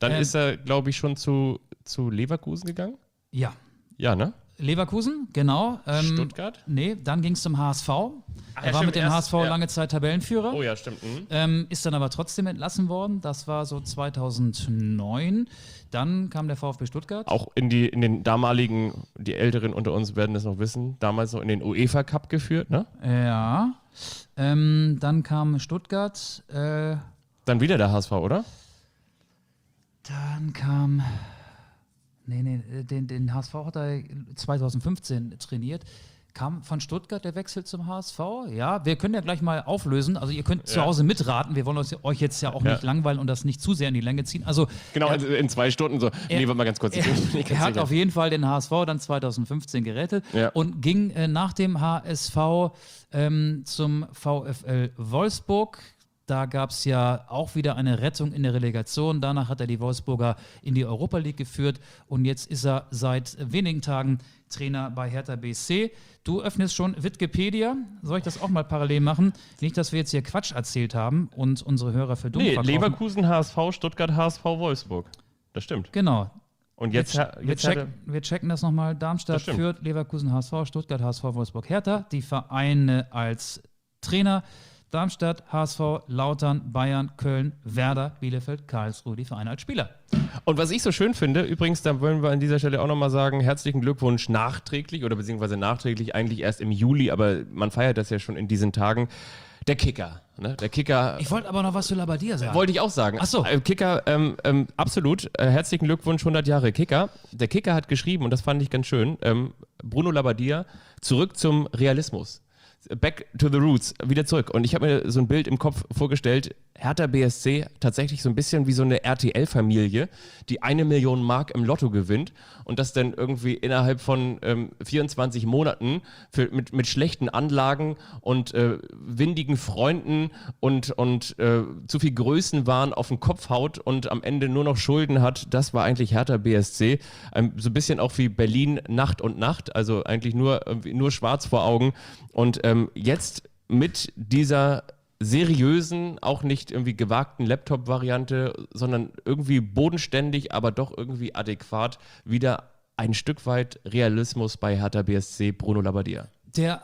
Dann Ähm, ist er, glaube ich, schon zu, zu Leverkusen gegangen? Ja. Ja, ne? Leverkusen, genau. Ähm, Stuttgart? Nee, dann ging es zum H S V. Ach, er ja, war stimmt, mit dem erst- H S V ja. lange Zeit Tabellenführer. Oh ja, stimmt. Mhm. Ähm, ist dann aber trotzdem entlassen worden. Das war so zweitausendneun. Dann kam der VfB Stuttgart. Auch in, die, in den damaligen, die Älteren unter uns werden das noch wissen, damals noch in den UEFA Cup geführt, ne? Ja. Ähm, dann kam Stuttgart. Äh, Dann wieder der H S V, oder? dann kam. Nee, nee, den, den H S V hat er zweitausendfünfzehn trainiert. Kam von Stuttgart der Wechsel zum H S V? Ja, wir können ja gleich mal auflösen. Also ihr könnt zu Ja. Hause mitraten. Wir wollen uns, euch jetzt ja auch Ja. nicht langweilen und das nicht zu sehr in die Länge ziehen. Also Genau, er, also in zwei Stunden so. er- nee, warte mal ganz kurz. er, ich bin nicht er ganz hat sicher. auf jeden Fall den H S V dann zweitausendfünfzehn gerettet Ja. und ging äh, nach dem H S V ähm, zum VfL Wolfsburg. Da gab es ja auch wieder eine Rettung in der Relegation. Danach hat er die Wolfsburger in die Europa League geführt und jetzt ist er seit wenigen Tagen Trainer bei Hertha B S C. Du öffnest schon Wikipedia. Soll ich das auch mal parallel machen? Nicht, dass wir jetzt hier Quatsch erzählt haben und unsere Hörer für dumm Nee, verkaufen. Leverkusen, H S V, Stuttgart, H S V, Wolfsburg. Das stimmt. Genau. Und jetzt, wir, ha- wir, jetzt hat checken, wir checken das nochmal. Darmstadt Das stimmt. führt, Leverkusen, H S V, Stuttgart, H S V, Wolfsburg, Hertha. Die Vereine als Trainer. Darmstadt, H S V, Lautern, Bayern, Köln, Werder, Bielefeld, Karlsruhe, die Vereine als Spieler. Und was ich so schön finde, übrigens, da wollen wir an dieser Stelle auch nochmal sagen, herzlichen Glückwunsch nachträglich oder beziehungsweise nachträglich eigentlich erst im Juli, aber man feiert das ja schon in diesen Tagen. Der Kicker. Ne? Der Kicker. Ich wollte aber noch was zu Labbadia sagen. Wollte ich auch sagen. Ach so. Äh, Kicker, ähm, ähm, absolut. Äh, herzlichen Glückwunsch, hundert Jahre Kicker. Der Kicker hat geschrieben, und das fand ich ganz schön, ähm, Bruno Labbadia, zurück zum Realismus. Back to the roots, wieder zurück. Und ich habe mir so ein Bild im Kopf vorgestellt, Hertha B S C tatsächlich so ein bisschen wie so eine R T L-Familie, die eine Million Mark im Lotto gewinnt und das dann irgendwie innerhalb von ähm, vierundzwanzig Monaten für, mit, mit schlechten Anlagen und äh, windigen Freunden und, und äh, zu viel Größenwahn auf den Kopf haut und am Ende nur noch Schulden hat. Das war eigentlich Hertha B S C. Ähm, so ein bisschen auch wie Berlin Nacht und Nacht, also eigentlich nur, irgendwie nur schwarz vor Augen. Und ähm, jetzt mit dieser seriösen, auch nicht irgendwie gewagten Laptop-Variante, sondern irgendwie bodenständig, aber doch irgendwie adäquat wieder ein Stück weit Realismus bei Hertha B S C, Bruno Labbadia. Der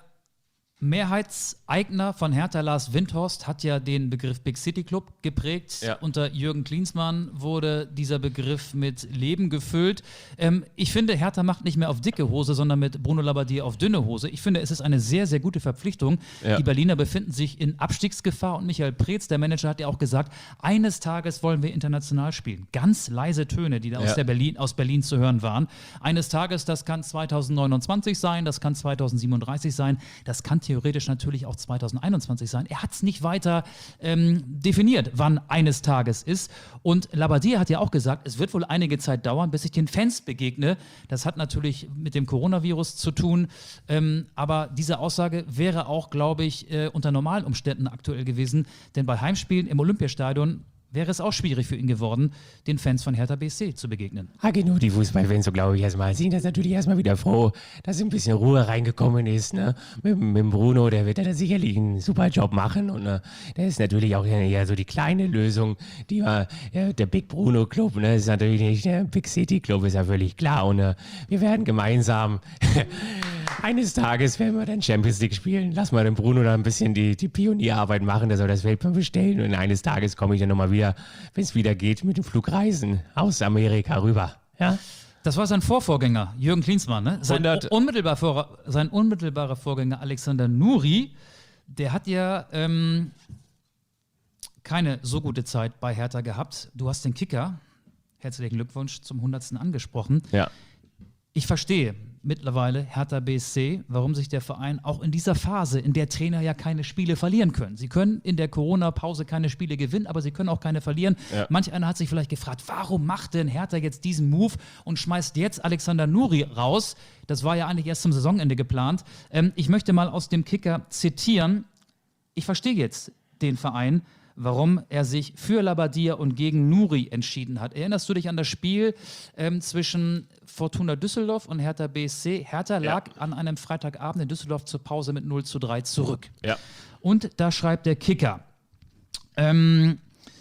Mehrheitseigner von Hertha, Lars Windhorst, hat ja den Begriff Big City Club geprägt. Ja. Unter Jürgen Klinsmann wurde dieser Begriff mit Leben gefüllt. Ähm, ich finde, Hertha macht nicht mehr auf dicke Hose, sondern mit Bruno Labbadia auf dünne Hose. Ich finde, es ist eine sehr, sehr gute Verpflichtung. Ja. Die Berliner befinden sich in Abstiegsgefahr und Michael Preetz, der Manager, hat ja auch gesagt, eines Tages wollen wir international spielen. Ganz leise Töne, die da aus, Ja. der Berlin, aus Berlin zu hören waren. Eines Tages, das kann zweitausendneunundzwanzig sein, das kann zweitausendsiebenunddreißig sein, das kann theoretisch natürlich auch zweitausendeinundzwanzig sein. Er hat es nicht weiter ähm, definiert, wann eines Tages ist. Und Labbadia hat ja auch gesagt, es wird wohl einige Zeit dauern, bis ich den Fans begegne. Das hat natürlich mit dem Coronavirus zu tun. Ähm, aber diese Aussage wäre auch, glaube ich, äh, unter normalen Umständen aktuell gewesen. Denn bei Heimspielen im Olympiastadion wäre es auch schwierig für ihn geworden, den Fans von Hertha B S C zu begegnen. Ah, genau, die Fußballfans, so glaube ich erstmal, sind das natürlich erstmal wieder froh, dass ein bisschen Ruhe reingekommen ist. Ne? Mit, mit dem Bruno, der wird da sicherlich einen super Job machen. Und äh, der ist natürlich auch eher so die kleine Lösung. Die war, ja, der Big Bruno Club, ne? Ist natürlich nicht der Big City Club, ist ja völlig klar. Und äh, wir werden gemeinsam eines Tages werden wir dann Champions League spielen. Lass mal den Bruno da ein bisschen die, die Pionierarbeit machen, der soll das Weltbier bestellen. Und eines Tages komme ich dann nochmal wieder, wenn es wieder geht, mit dem Flugreisen aus Amerika rüber. Ja? Das war sein Vorvorgänger, Jürgen Klinsmann. Ne? Sein, hundert unmittelbar vor, sein unmittelbarer Vorgänger Alexander Nuri, der hat ja ähm, keine so gute Zeit bei Hertha gehabt. Du hast den Kicker, herzlichen Glückwunsch, zum hundertsten angesprochen. Ja. Ich verstehe mittlerweile Hertha B S C, warum sich der Verein auch in dieser Phase, in der Trainer ja keine Spiele verlieren können. Sie können in der Corona-Pause keine Spiele gewinnen, aber sie können auch keine verlieren. Ja. Manch einer hat sich vielleicht gefragt, warum macht denn Hertha jetzt diesen Move und schmeißt jetzt Alexander Nuri raus? Das war ja eigentlich erst zum Saisonende geplant. Ähm, ich möchte mal aus dem Kicker zitieren. Ich verstehe jetzt den Verein, warum er sich für Labbadia und gegen Nuri entschieden hat. Erinnerst du dich an das Spiel ähm, zwischen Fortuna Düsseldorf und Hertha B S C? Hertha lag an einem Freitagabend in Düsseldorf zur Pause mit null zu drei zurück. Ja. Und da schreibt der Kicker, ähm,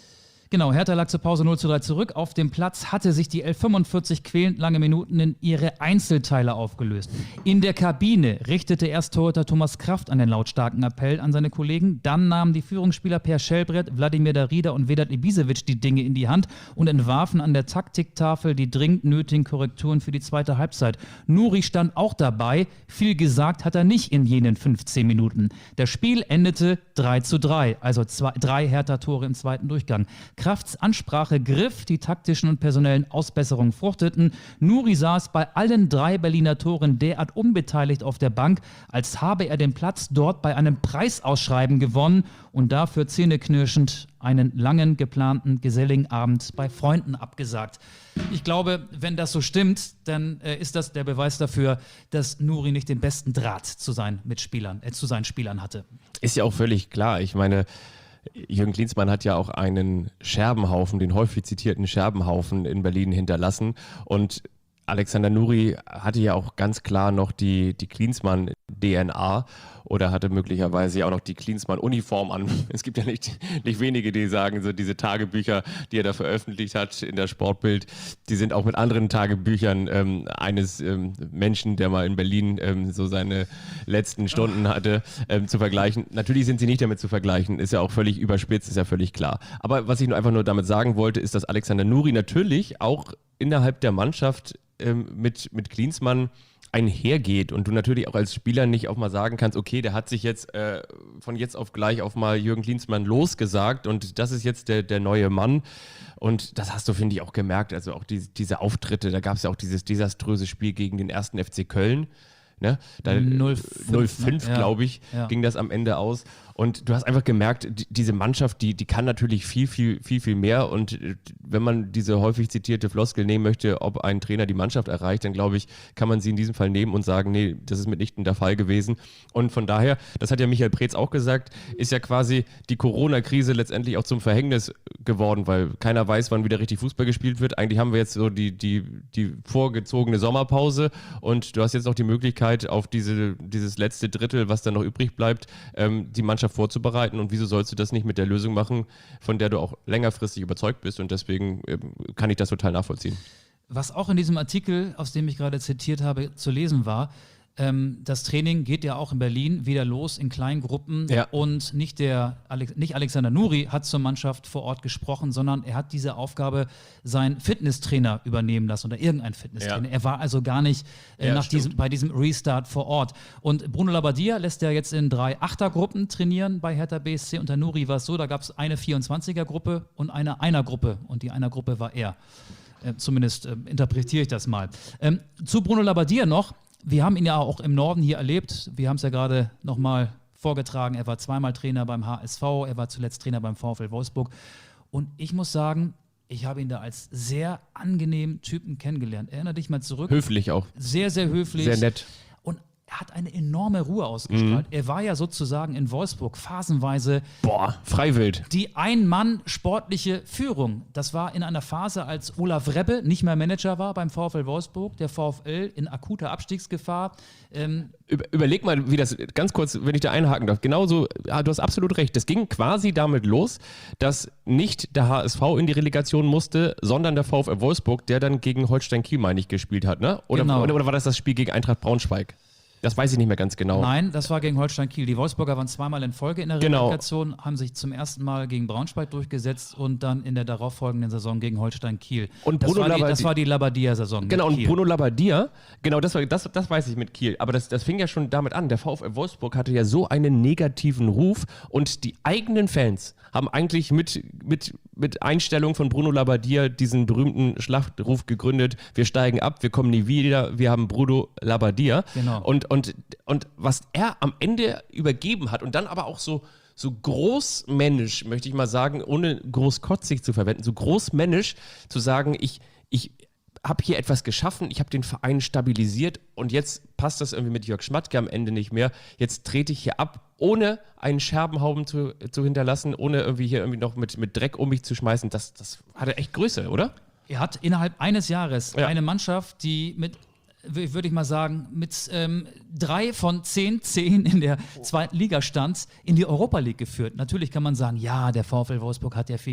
Genau, Hertha lag zur Pause null zu drei zurück. Auf dem Platz hatte sich die elf fünfundvierzig quälend lange Minuten in ihre Einzelteile aufgelöst. In der Kabine richtete erst Torhüter Thomas Kraft einen lautstarken Appell an seine Kollegen. Dann nahmen die Führungsspieler Per Schellbrett, Wladimir Darida und Vedat Ibisevic die Dinge in die Hand und entwarfen an der Taktiktafel die dringend nötigen Korrekturen für die zweite Halbzeit. Nuri stand auch dabei. Viel gesagt hat er nicht in jenen fünfzehn Minuten. Das Spiel endete drei zu drei, also zwei, drei Hertha-Tore im zweiten Durchgang. Krafts Ansprache griff, die taktischen und personellen Ausbesserungen fruchteten. Nuri saß bei allen drei Berliner Toren derart unbeteiligt auf der Bank, als habe er den Platz dort bei einem Preisausschreiben gewonnen und dafür zähneknirschend einen langen, geplanten, geselligen Abend bei Freunden abgesagt. Ich glaube, wenn das so stimmt, dann äh, ist das der Beweis dafür, dass Nuri nicht den besten Draht zu seinen Mitspielern, äh, zu seinen Spielern hatte. Ist ja auch völlig klar. Ich meine, Jürgen Klinsmann hat ja auch einen Scherbenhaufen, den häufig zitierten Scherbenhaufen in Berlin hinterlassen. Und Alexander Nuri hatte ja auch ganz klar noch die, die Klinsmann-D N A oder hatte möglicherweise auch noch die Klinsmann-Uniform an. Es gibt ja nicht, nicht wenige, die sagen, so diese Tagebücher, die er da veröffentlicht hat in der Sportbild, die sind auch mit anderen Tagebüchern ähm, eines ähm, Menschen, der mal in Berlin ähm, so seine letzten Stunden hatte, ähm, zu vergleichen. Natürlich sind sie nicht damit zu vergleichen, ist ja auch völlig überspitzt, ist ja völlig klar. Aber was ich nur einfach nur damit sagen wollte, ist, dass Alexander Nuri natürlich auch innerhalb der Mannschaft ähm, mit, mit Klinsmann einhergeht und du natürlich auch als Spieler nicht auch mal sagen kannst, okay, der hat sich jetzt äh, von jetzt auf gleich auf mal Jürgen Klinsmann losgesagt und das ist jetzt der, der neue Mann und das hast du, finde ich, auch gemerkt, also auch die, diese Auftritte, da gab es ja auch dieses desaströse Spiel gegen den ersten F C Köln, ne? Da, null fünf, null fünf ne? glaube ich, ja. ging das am Ende aus. Und du hast einfach gemerkt, die, diese Mannschaft, die, die kann natürlich viel, viel, viel, viel mehr. Und wenn man diese häufig zitierte Floskel nehmen möchte, ob ein Trainer die Mannschaft erreicht, dann glaube ich, kann man sie in diesem Fall nehmen und sagen, nee, das ist mitnichten der Fall gewesen. Und von daher, das hat ja Michael Preetz auch gesagt, ist ja quasi die Corona-Krise letztendlich auch zum Verhängnis geworden, weil keiner weiß, wann wieder richtig Fußball gespielt wird. Eigentlich haben wir jetzt so die, die, die vorgezogene Sommerpause und du hast jetzt noch die Möglichkeit, auf diese, dieses letzte Drittel, was dann noch übrig bleibt, ähm, die Mannschaft vorzubereiten und wieso sollst du das nicht mit der Lösung machen, von der du auch längerfristig überzeugt bist und deswegen äh, kann ich das total nachvollziehen. Was auch in diesem Artikel, aus dem ich gerade zitiert habe, zu lesen war, ähm, das Training geht ja auch in Berlin wieder los in kleinen Gruppen Ja. und nicht, der, nicht Alexander Nuri hat zur Mannschaft vor Ort gesprochen, sondern er hat diese Aufgabe seinen Fitnesstrainer übernehmen lassen oder irgendein Fitnesstrainer. Ja. Er war also gar nicht äh, Ja, nach stimmt. diesem, bei diesem Restart vor Ort. Und Bruno Labbadia lässt ja jetzt in drei Achtergruppen trainieren bei Hertha B S C. Unter Nuri war es so, da gab es eine vierundzwanziger-Gruppe und eine Einer-Gruppe und die Einer-Gruppe war er. Äh, zumindest äh, interpretiere ich das mal. Ähm, zu Bruno Labbadia noch. Wir haben ihn ja auch im Norden hier erlebt. Wir haben es ja gerade nochmal vorgetragen. Er war zweimal Trainer beim H S V, er war zuletzt Trainer beim VfL Wolfsburg. Und ich muss sagen, ich habe ihn da als sehr angenehmen Typen kennengelernt. Erinnere dich mal zurück. Höflich auch. Sehr, sehr höflich. Sehr nett. Und er hat eine enorme Ruhe ausgestrahlt. Mhm. Er war ja sozusagen in Wolfsburg phasenweise Boah, freiwild. die Ein-Mann-sportliche Führung. Das war in einer Phase, als Olaf Rebbe nicht mehr Manager war beim VfL Wolfsburg, der VfL in akuter Abstiegsgefahr. Ähm, Über, überleg mal, wie das, ganz kurz, wenn ich da einhaken darf, genauso, ja, du hast absolut recht, das ging quasi damit los, dass nicht der H S V in die Relegation musste, sondern der VfL Wolfsburg, der dann gegen Holstein Kiel, meine ich, gespielt hat, ne? Oder, Genau. oder, oder war das das Spiel gegen Eintracht Braunschweig? Das weiß ich nicht mehr ganz genau. Nein, das war gegen Holstein Kiel. Die Wolfsburger waren zweimal in Folge in der Genau. Relegation, haben sich zum ersten Mal gegen Braunschweig durchgesetzt und dann in der darauffolgenden Saison gegen Holstein Kiel. Und das, Bruno war die, Labbadia- das war die Labbadia-Saison. Genau, mit und Kiel. Bruno Labbadia, genau, das, war, das, das weiß ich mit Kiel, aber das, das fing ja schon damit an, der VfL Wolfsburg hatte ja so einen negativen Ruf und die eigenen Fans haben eigentlich mit, mit, mit Einstellung von Bruno Labbadia diesen berühmten Schlachtruf gegründet, wir steigen ab, wir kommen nie wieder, wir haben Bruno Labbadia. Genau. Und, und, und was er am Ende übergeben hat und dann aber auch so, so großmännisch, möchte ich mal sagen, ohne großkotzig zu verwenden, so großmännisch zu sagen, ich, ich habe hier etwas geschaffen, ich habe den Verein stabilisiert und jetzt passt das irgendwie mit Jörg Schmatke am Ende nicht mehr. Jetzt trete ich hier ab, ohne einen Scherbenhaufen zu, zu hinterlassen, ohne irgendwie hier irgendwie noch mit, mit Dreck um mich zu schmeißen. Das, das hatte echt Größe, oder? Er hat innerhalb eines Jahres Ja. eine Mannschaft, die mit, w- würde ich mal sagen, mit ähm, drei von zehn Zehn in der zweiten Liga stand, in die Europa League geführt. Natürlich kann man sagen, ja, der VfL Wolfsburg hat ja viel Geld.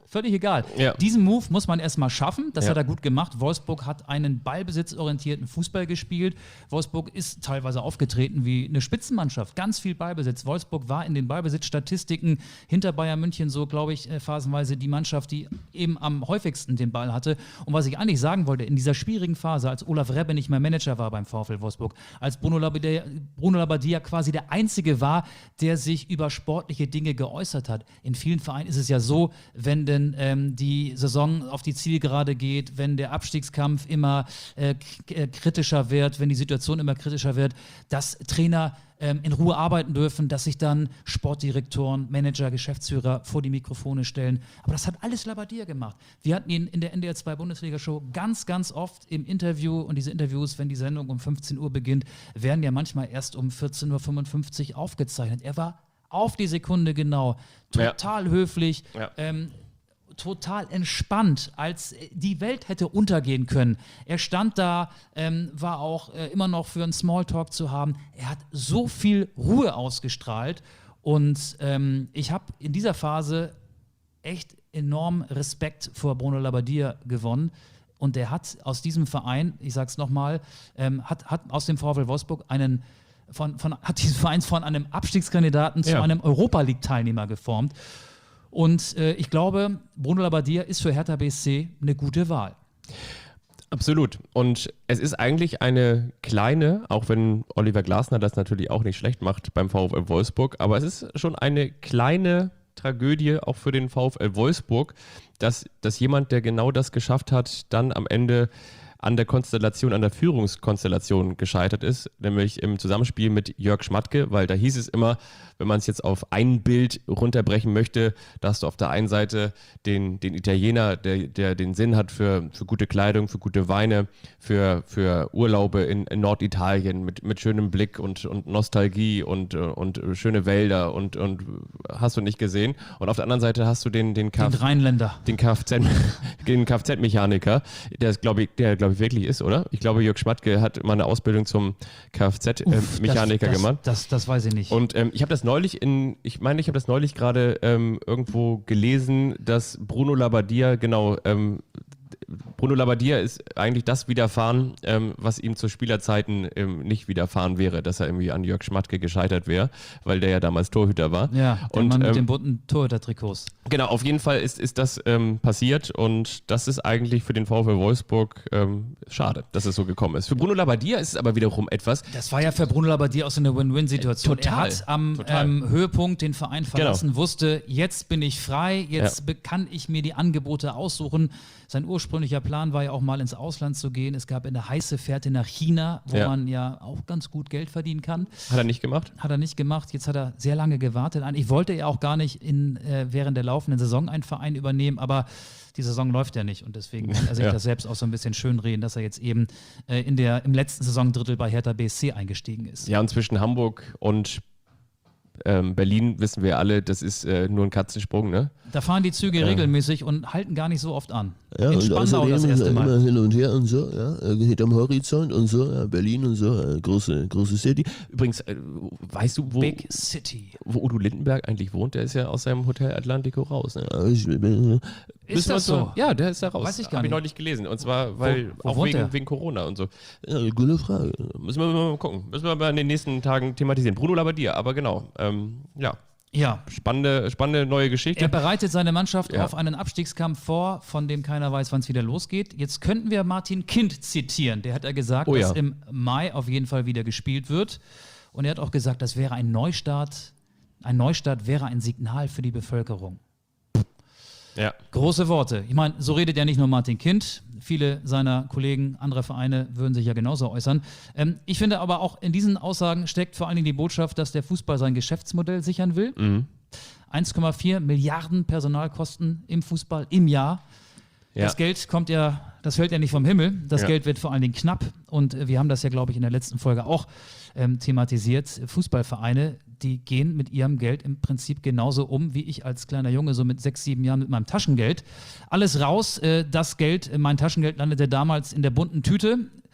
Völlig egal. Ja. Diesen Move muss man erstmal schaffen. Das Ja. hat er gut gemacht. Wolfsburg hat einen ballbesitzorientierten Fußball gespielt. Wolfsburg ist teilweise aufgetreten wie eine Spitzenmannschaft. Ganz viel Ballbesitz. Wolfsburg war in den Ballbesitzstatistiken hinter Bayern München so, glaube ich, äh, phasenweise die Mannschaft, die eben am häufigsten den Ball hatte. Und was ich eigentlich sagen wollte, in dieser schwierigen Phase, als Olaf Rebbe nicht mehr Manager war beim VfL Wolfsburg, als Bruno Labbadia, Bruno Labbadia quasi der Einzige war, der sich über sportliche Dinge geäußert hat. In vielen Vereinen ist es ja so, wenn denn ähm, die Saison auf die Zielgerade geht, wenn der Abstiegskampf immer äh, k- äh, kritischer wird, wenn die Situation immer kritischer wird, dass Trainer ähm, in Ruhe arbeiten dürfen, dass sich dann Sportdirektoren, Manager, Geschäftsführer vor die Mikrofone stellen. Aber das hat alles Labbadia gemacht. Wir hatten ihn in der N D R zwei Bundesliga-Show ganz, ganz oft im Interview und diese Interviews, wenn die Sendung um fünfzehn Uhr beginnt, werden ja manchmal erst um vierzehn Uhr fünfundfünfzig aufgezeichnet. Er war auf die Sekunde genau, total Ja. höflich, Ja. ähm, total entspannt, als die Welt hätte untergehen können. Er stand da, ähm, war auch äh, immer noch für einen Smalltalk zu haben. Er hat so viel Ruhe ausgestrahlt und ähm, ich habe in dieser Phase echt enorm Respekt vor Bruno Labbadia gewonnen. Und der hat aus diesem Verein, ich sag's nochmal, ähm, hat, hat aus dem VfL Wolfsburg einen von, von, hat diesen Verein von einem Abstiegskandidaten zu Ja. einem Europa-League-Teilnehmer geformt. Und äh, ich glaube, Bruno Labbadia ist für Hertha B S C eine gute Wahl. Absolut. Und es ist eigentlich eine kleine, auch wenn Oliver Glasner das natürlich auch nicht schlecht macht beim VfL Wolfsburg, aber es ist schon eine kleine Tragödie auch für den VfL Wolfsburg, dass, dass jemand, der genau das geschafft hat, dann am Ende an der Konstellation, an der Führungskonstellation gescheitert ist, nämlich im Zusammenspiel mit Jörg Schmatke, weil da hieß es immer, wenn man es jetzt auf ein Bild runterbrechen möchte, da hast du auf der einen Seite den, den Italiener, der, der den Sinn hat für, für gute Kleidung, für gute Weine, für, für Urlaube in, in Norditalien mit, mit schönem Blick und, und Nostalgie und, und schöne Wälder und, und hast du nicht gesehen. Und auf der anderen Seite hast du den, den, Den Kf- Rheinländer. den Kfz, den Kfz-Mechaniker, der es, glaube ich, der, glaube ich, wirklich ist, oder? Ich glaube, Jörg Schmatke hat mal eine Ausbildung zum Kfz-Mechaniker das, das, gemacht. Das, das weiß ich nicht. Und ähm, ich habe das neulich in, ich meine, ich habe das neulich gerade ähm, irgendwo gelesen, dass Bruno Labbadia, genau, ähm, Bruno Labbadia ist eigentlich das widerfahren, ähm, was ihm zu Spielerzeiten ähm, nicht widerfahren wäre, dass er irgendwie an Jörg Schmatke gescheitert wäre, weil der ja damals Torhüter war. ja, der und Mann mit ähm, den bunten Torhüter-Trikots. Genau, auf jeden Fall ist, ist das ähm, passiert und das ist eigentlich für den VfL Wolfsburg ähm, schade, dass es so gekommen ist. Für Bruno Labbadia ist es aber wiederum etwas. Das war ja für Bruno Labbadia auch so eine Win-Win-Situation. Äh, total, Er hat am total. ähm, Höhepunkt den Verein verlassen, Genau. wusste, jetzt bin ich frei, jetzt Ja. be- kann ich mir die Angebote aussuchen. Sein ursprünglicher Plan war ja auch mal ins Ausland zu gehen. Es gab eine heiße Fährte nach China, wo Ja. man ja auch ganz gut Geld verdienen kann. Hat er nicht gemacht? Hat er nicht gemacht. Jetzt hat er sehr lange gewartet. Eigentlich wollte er auch gar nicht in, äh, während der laufenden Saison einen Verein übernehmen, aber die Saison läuft ja nicht und deswegen kann er sich Ja. das selbst auch so ein bisschen schönreden, dass er jetzt eben äh, in der, im letzten Saisondrittel bei Hertha B S C eingestiegen ist. Ja, und zwischen Hamburg und ähm, Berlin wissen wir alle, das ist äh, nur ein Katzensprung, ne? Da fahren die Züge regelmäßig und halten gar nicht so oft an. Ja, in und Spandau außerdem das ist erste er immer Mal. hin und her und so, ja, äh, hinterm Horizont und so, ja, Berlin und so, äh, große, große City. Übrigens, äh, weißt du, wo, Big City. wo Udo Lindenberg eigentlich wohnt? Der ist ja aus seinem Hotel Atlantico raus. Ne? Ja, ich, äh, Ist Müssen wir das so? Ja, der ist da raus. Weiß ich gar Hab ich nicht. neulich gelesen. Und zwar, weil wo auch wohnt wegen, er? wegen Corona und so. ja, gute Frage. Müssen wir mal gucken. Müssen wir mal in den nächsten Tagen thematisieren. Bruno Labbadia, aber genau. Ähm, ja, Ja. spannende, spannende neue Geschichte. Er bereitet seine Mannschaft Ja. auf einen Abstiegskampf vor, von dem keiner weiß, wann es wieder losgeht. Jetzt könnten wir Martin Kind zitieren. Der hat ja gesagt, Oh ja. dass im Mai auf jeden Fall wieder gespielt wird. Und er hat auch gesagt, das wäre ein Neustart. Ein Neustart wäre ein Signal für die Bevölkerung. Ja. Große Worte. Ich meine, so redet ja nicht nur Martin Kind. Viele seiner Kollegen anderer Vereine würden sich ja genauso äußern. Ähm, ich finde aber auch in diesen Aussagen steckt vor allen Dingen die Botschaft, dass der Fußball sein Geschäftsmodell sichern will. Mhm. eins Komma vier Milliarden Personalkosten im Fußball im Jahr. Ja. Das Geld kommt ja, das fällt ja nicht vom Himmel. Das Ja. Geld wird vor allen Dingen knapp. Und äh, wir haben das ja, glaube ich, in der letzten Folge auch ähm, thematisiert. Fußballvereine, die gehen mit ihrem Geld im Prinzip genauso um, wie ich als kleiner Junge so mit sechs, sieben Jahren mit meinem Taschengeld. Alles raus. Äh, das Geld, äh, mein Taschengeld landete damals in der bunten Tüte.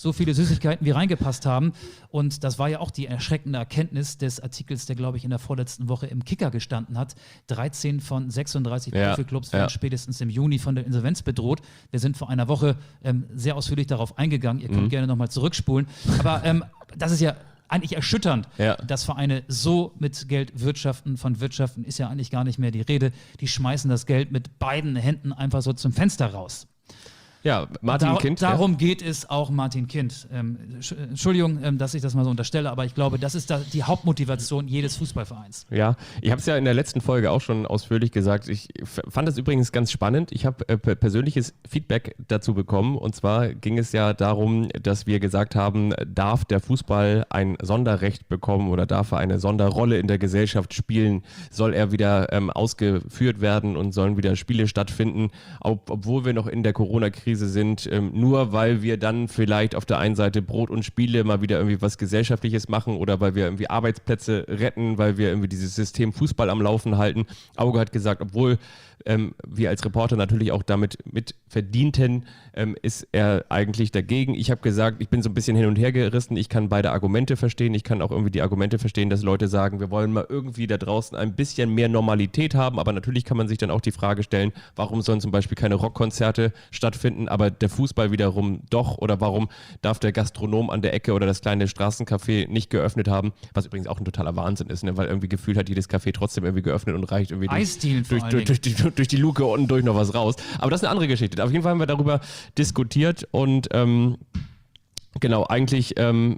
so viele Süßigkeiten wie reingepasst haben. Und das war ja auch die erschreckende Erkenntnis des Artikels, der, glaube ich, in der vorletzten Woche im Kicker gestanden hat. dreizehn von sechsunddreißig Ja, Profiklubs werden ja. spätestens im Juni von der Insolvenz bedroht. Wir sind vor einer Woche ähm, sehr ausführlich darauf eingegangen. Ihr könnt Mhm. gerne nochmal zurückspulen. Aber ähm, das ist ja eigentlich erschütternd, Ja. dass Vereine so mit Geld wirtschaften. Von Wirtschaften ist ja eigentlich gar nicht mehr die Rede. Die schmeißen das Geld mit beiden Händen einfach so zum Fenster raus. Ja, Martin Dar- Kind. Darum geht es auch Martin Kind. Ähm, Sch- Entschuldigung, ähm, dass ich das mal so unterstelle, aber ich glaube, das ist da die Hauptmotivation jedes Fußballvereins. Ja, ja. Ich habe es ja in der letzten Folge auch schon ausführlich gesagt. Ich f- fand das übrigens ganz spannend. Ich habe äh, per- persönliches Feedback dazu bekommen. Und zwar ging es ja darum, dass wir gesagt haben, darf der Fußball ein Sonderrecht bekommen oder darf er eine Sonderrolle in der Gesellschaft spielen? Soll er wieder ähm, ausgeführt werden und sollen wieder Spiele stattfinden, ob, obwohl wir noch in der Corona-Krise sind, ähm, nur weil wir dann vielleicht auf der einen Seite Brot und Spiele mal wieder irgendwie was Gesellschaftliches machen oder weil wir irgendwie Arbeitsplätze retten, weil wir irgendwie dieses System Fußball am Laufen halten. Auge hat gesagt, obwohl ähm, wir als Reporter natürlich auch damit mit verdienten, ähm, ist er eigentlich dagegen. Ich habe gesagt, ich bin so ein bisschen hin und her gerissen, ich kann beide Argumente verstehen, ich kann auch irgendwie die Argumente verstehen, dass Leute sagen, wir wollen mal irgendwie da draußen ein bisschen mehr Normalität haben, aber natürlich kann man sich dann auch die Frage stellen, warum sollen zum Beispiel keine Rockkonzerte stattfinden, aber der Fußball wiederum doch, oder warum darf der Gastronom an der Ecke oder das kleine Straßencafé nicht geöffnet haben, was übrigens auch ein totaler Wahnsinn ist, ne? Weil irgendwie gefühlt hat jedes Café trotzdem irgendwie geöffnet und reicht irgendwie durch, Eisdielen vor durch, allen durch, durch, die, durch die Luke unten durch noch was raus. Aber das ist eine andere Geschichte. Auf jeden Fall haben wir darüber diskutiert und ähm, genau, eigentlich ähm,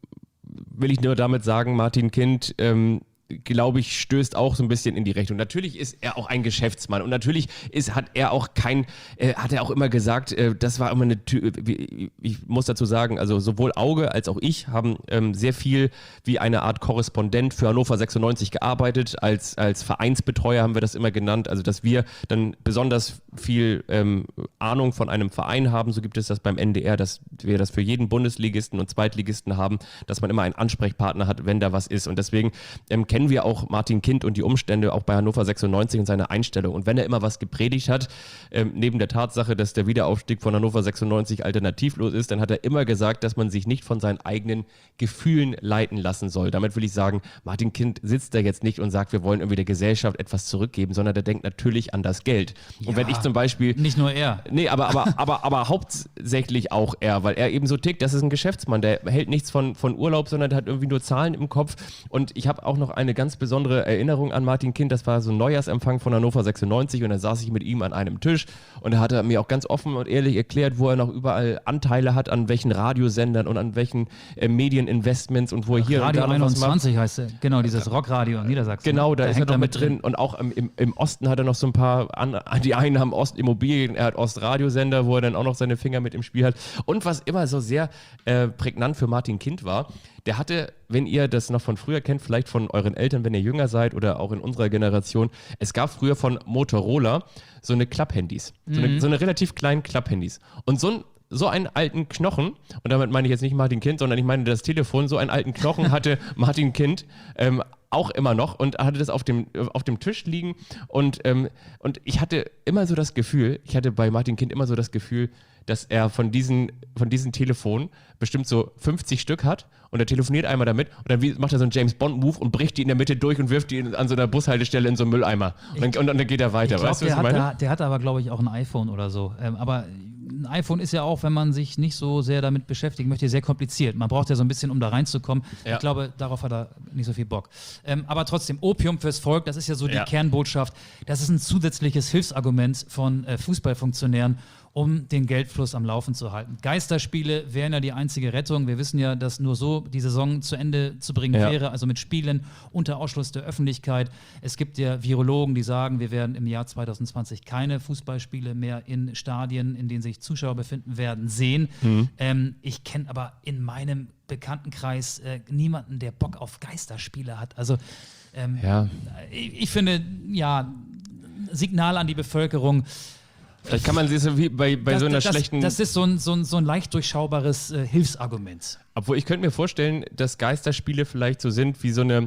will ich nur damit sagen, Martin Kind, ähm, glaube ich, stößt auch so ein bisschen in die Richtung. Natürlich ist er auch ein Geschäftsmann und natürlich ist, hat er auch kein, äh, hat er auch immer gesagt, äh, das war immer eine Tür, wie, ich muss dazu sagen, also sowohl Auge als auch ich haben ähm, sehr viel wie eine Art Korrespondent für Hannover sechsundneunzig gearbeitet, als, als Vereinsbetreuer haben wir das immer genannt, also dass wir dann besonders viel ähm, Ahnung von einem Verein haben, so gibt es das beim N D R, dass wir das für jeden Bundesligisten und Zweitligisten haben, dass man immer einen Ansprechpartner hat, wenn da was ist und deswegen ähm, kennen wir auch Martin Kind und die Umstände auch bei Hannover sechsundneunzig und seine Einstellung. Und wenn er immer was gepredigt hat, ähm, neben der Tatsache, dass der Wiederaufstieg von Hannover sechsundneunzig alternativlos ist, dann hat er immer gesagt, dass man sich nicht von seinen eigenen Gefühlen leiten lassen soll. Damit will ich sagen, Martin Kind sitzt da jetzt nicht und sagt, wir wollen irgendwie der Gesellschaft etwas zurückgeben, sondern der denkt natürlich an das Geld. Und Ja, wenn ich zum Beispiel... Nicht nur er. Nee, aber, aber, aber, aber hauptsächlich auch er, weil er eben so tickt, das ist ein Geschäftsmann, der hält nichts von, von Urlaub, sondern der hat irgendwie nur Zahlen im Kopf. Und ich habe auch noch eine ganz besondere Erinnerung an Martin Kind, das war so ein Neujahrsempfang von Hannover sechsundneunzig und da saß ich mit ihm an einem Tisch und da hat er mir auch ganz offen und ehrlich erklärt, wo er noch überall Anteile hat, an welchen Radiosendern und an welchen äh, Medieninvestments und wo er hier Radio und da noch was macht. einundzwanzig heißt er. Genau, dieses Rockradio in Niedersachsen. Genau, da, ist er hängt noch mit drin. Und auch im, im, im Osten hat er noch so ein paar, an, die einen haben Ostimmobilien, er hat Ostradiosender, wo er dann auch noch seine Finger mit im Spiel hat. Und was immer so sehr äh, prägnant für Martin Kind war, der hatte, wenn ihr das noch von früher kennt, vielleicht von euren Eltern, wenn ihr jünger seid oder auch in unserer Generation, es gab früher von Motorola so eine Klapphandys, so, eine, so eine relativ kleinen Klapphandys. Und so ein so einen alten Knochen, und damit meine ich jetzt nicht Martin Kind, sondern ich meine das Telefon, so einen alten Knochen hatte Martin Kind ähm, auch immer noch und hatte das auf dem, auf dem Tisch liegen und, ähm, und ich hatte immer so das Gefühl, ich hatte bei Martin Kind immer so das Gefühl, dass er von diesen, von diesen Telefonen bestimmt so fünfzig Stück hat und er telefoniert einmal damit und dann wie, macht er so einen James-Bond-Move und bricht die in der Mitte durch und wirft die in, an so einer Bushaltestelle in so einen Mülleimer und dann, und dann geht er weiter. Ich glaub, weißt du, was der, ich meine? hat, der hat aber, glaube ich, auch ein iPhone oder so. Ähm, aber ein iPhone ist ja auch, wenn man sich nicht so sehr damit beschäftigen möchte, sehr kompliziert. Man braucht ja so ein bisschen, um da reinzukommen. Ja. Ich glaube, darauf hat er nicht so viel Bock. Ähm, aber trotzdem, Opium fürs Volk, das ist ja so die Ja. Kernbotschaft. Das ist ein zusätzliches Hilfsargument von äh, Fußballfunktionären, um den Geldfluss am Laufen zu halten. Geisterspiele wären ja die einzige Rettung. Wir wissen ja, dass nur so die Saison zu Ende zu bringen Ja. wäre, also mit Spielen unter Ausschluss der Öffentlichkeit. Es gibt ja Virologen, die sagen, wir werden im Jahr zwanzig zwanzig keine Fußballspiele mehr in Stadien, in denen sich Zuschauer befinden werden, sehen. Mhm. Ähm, ich kenne aber in meinem Bekanntenkreis äh, niemanden, der Bock auf Geisterspiele hat. Also ähm, Ja. ich, ich finde, ja, Signal an die Bevölkerung. Vielleicht kann man sich so wie bei, bei das, so einer das, schlechten... Das ist so ein, so ein, so ein leicht durchschaubares äh, Hilfsargument. Obwohl ich könnte mir vorstellen, dass Geisterspiele vielleicht so sind wie so eine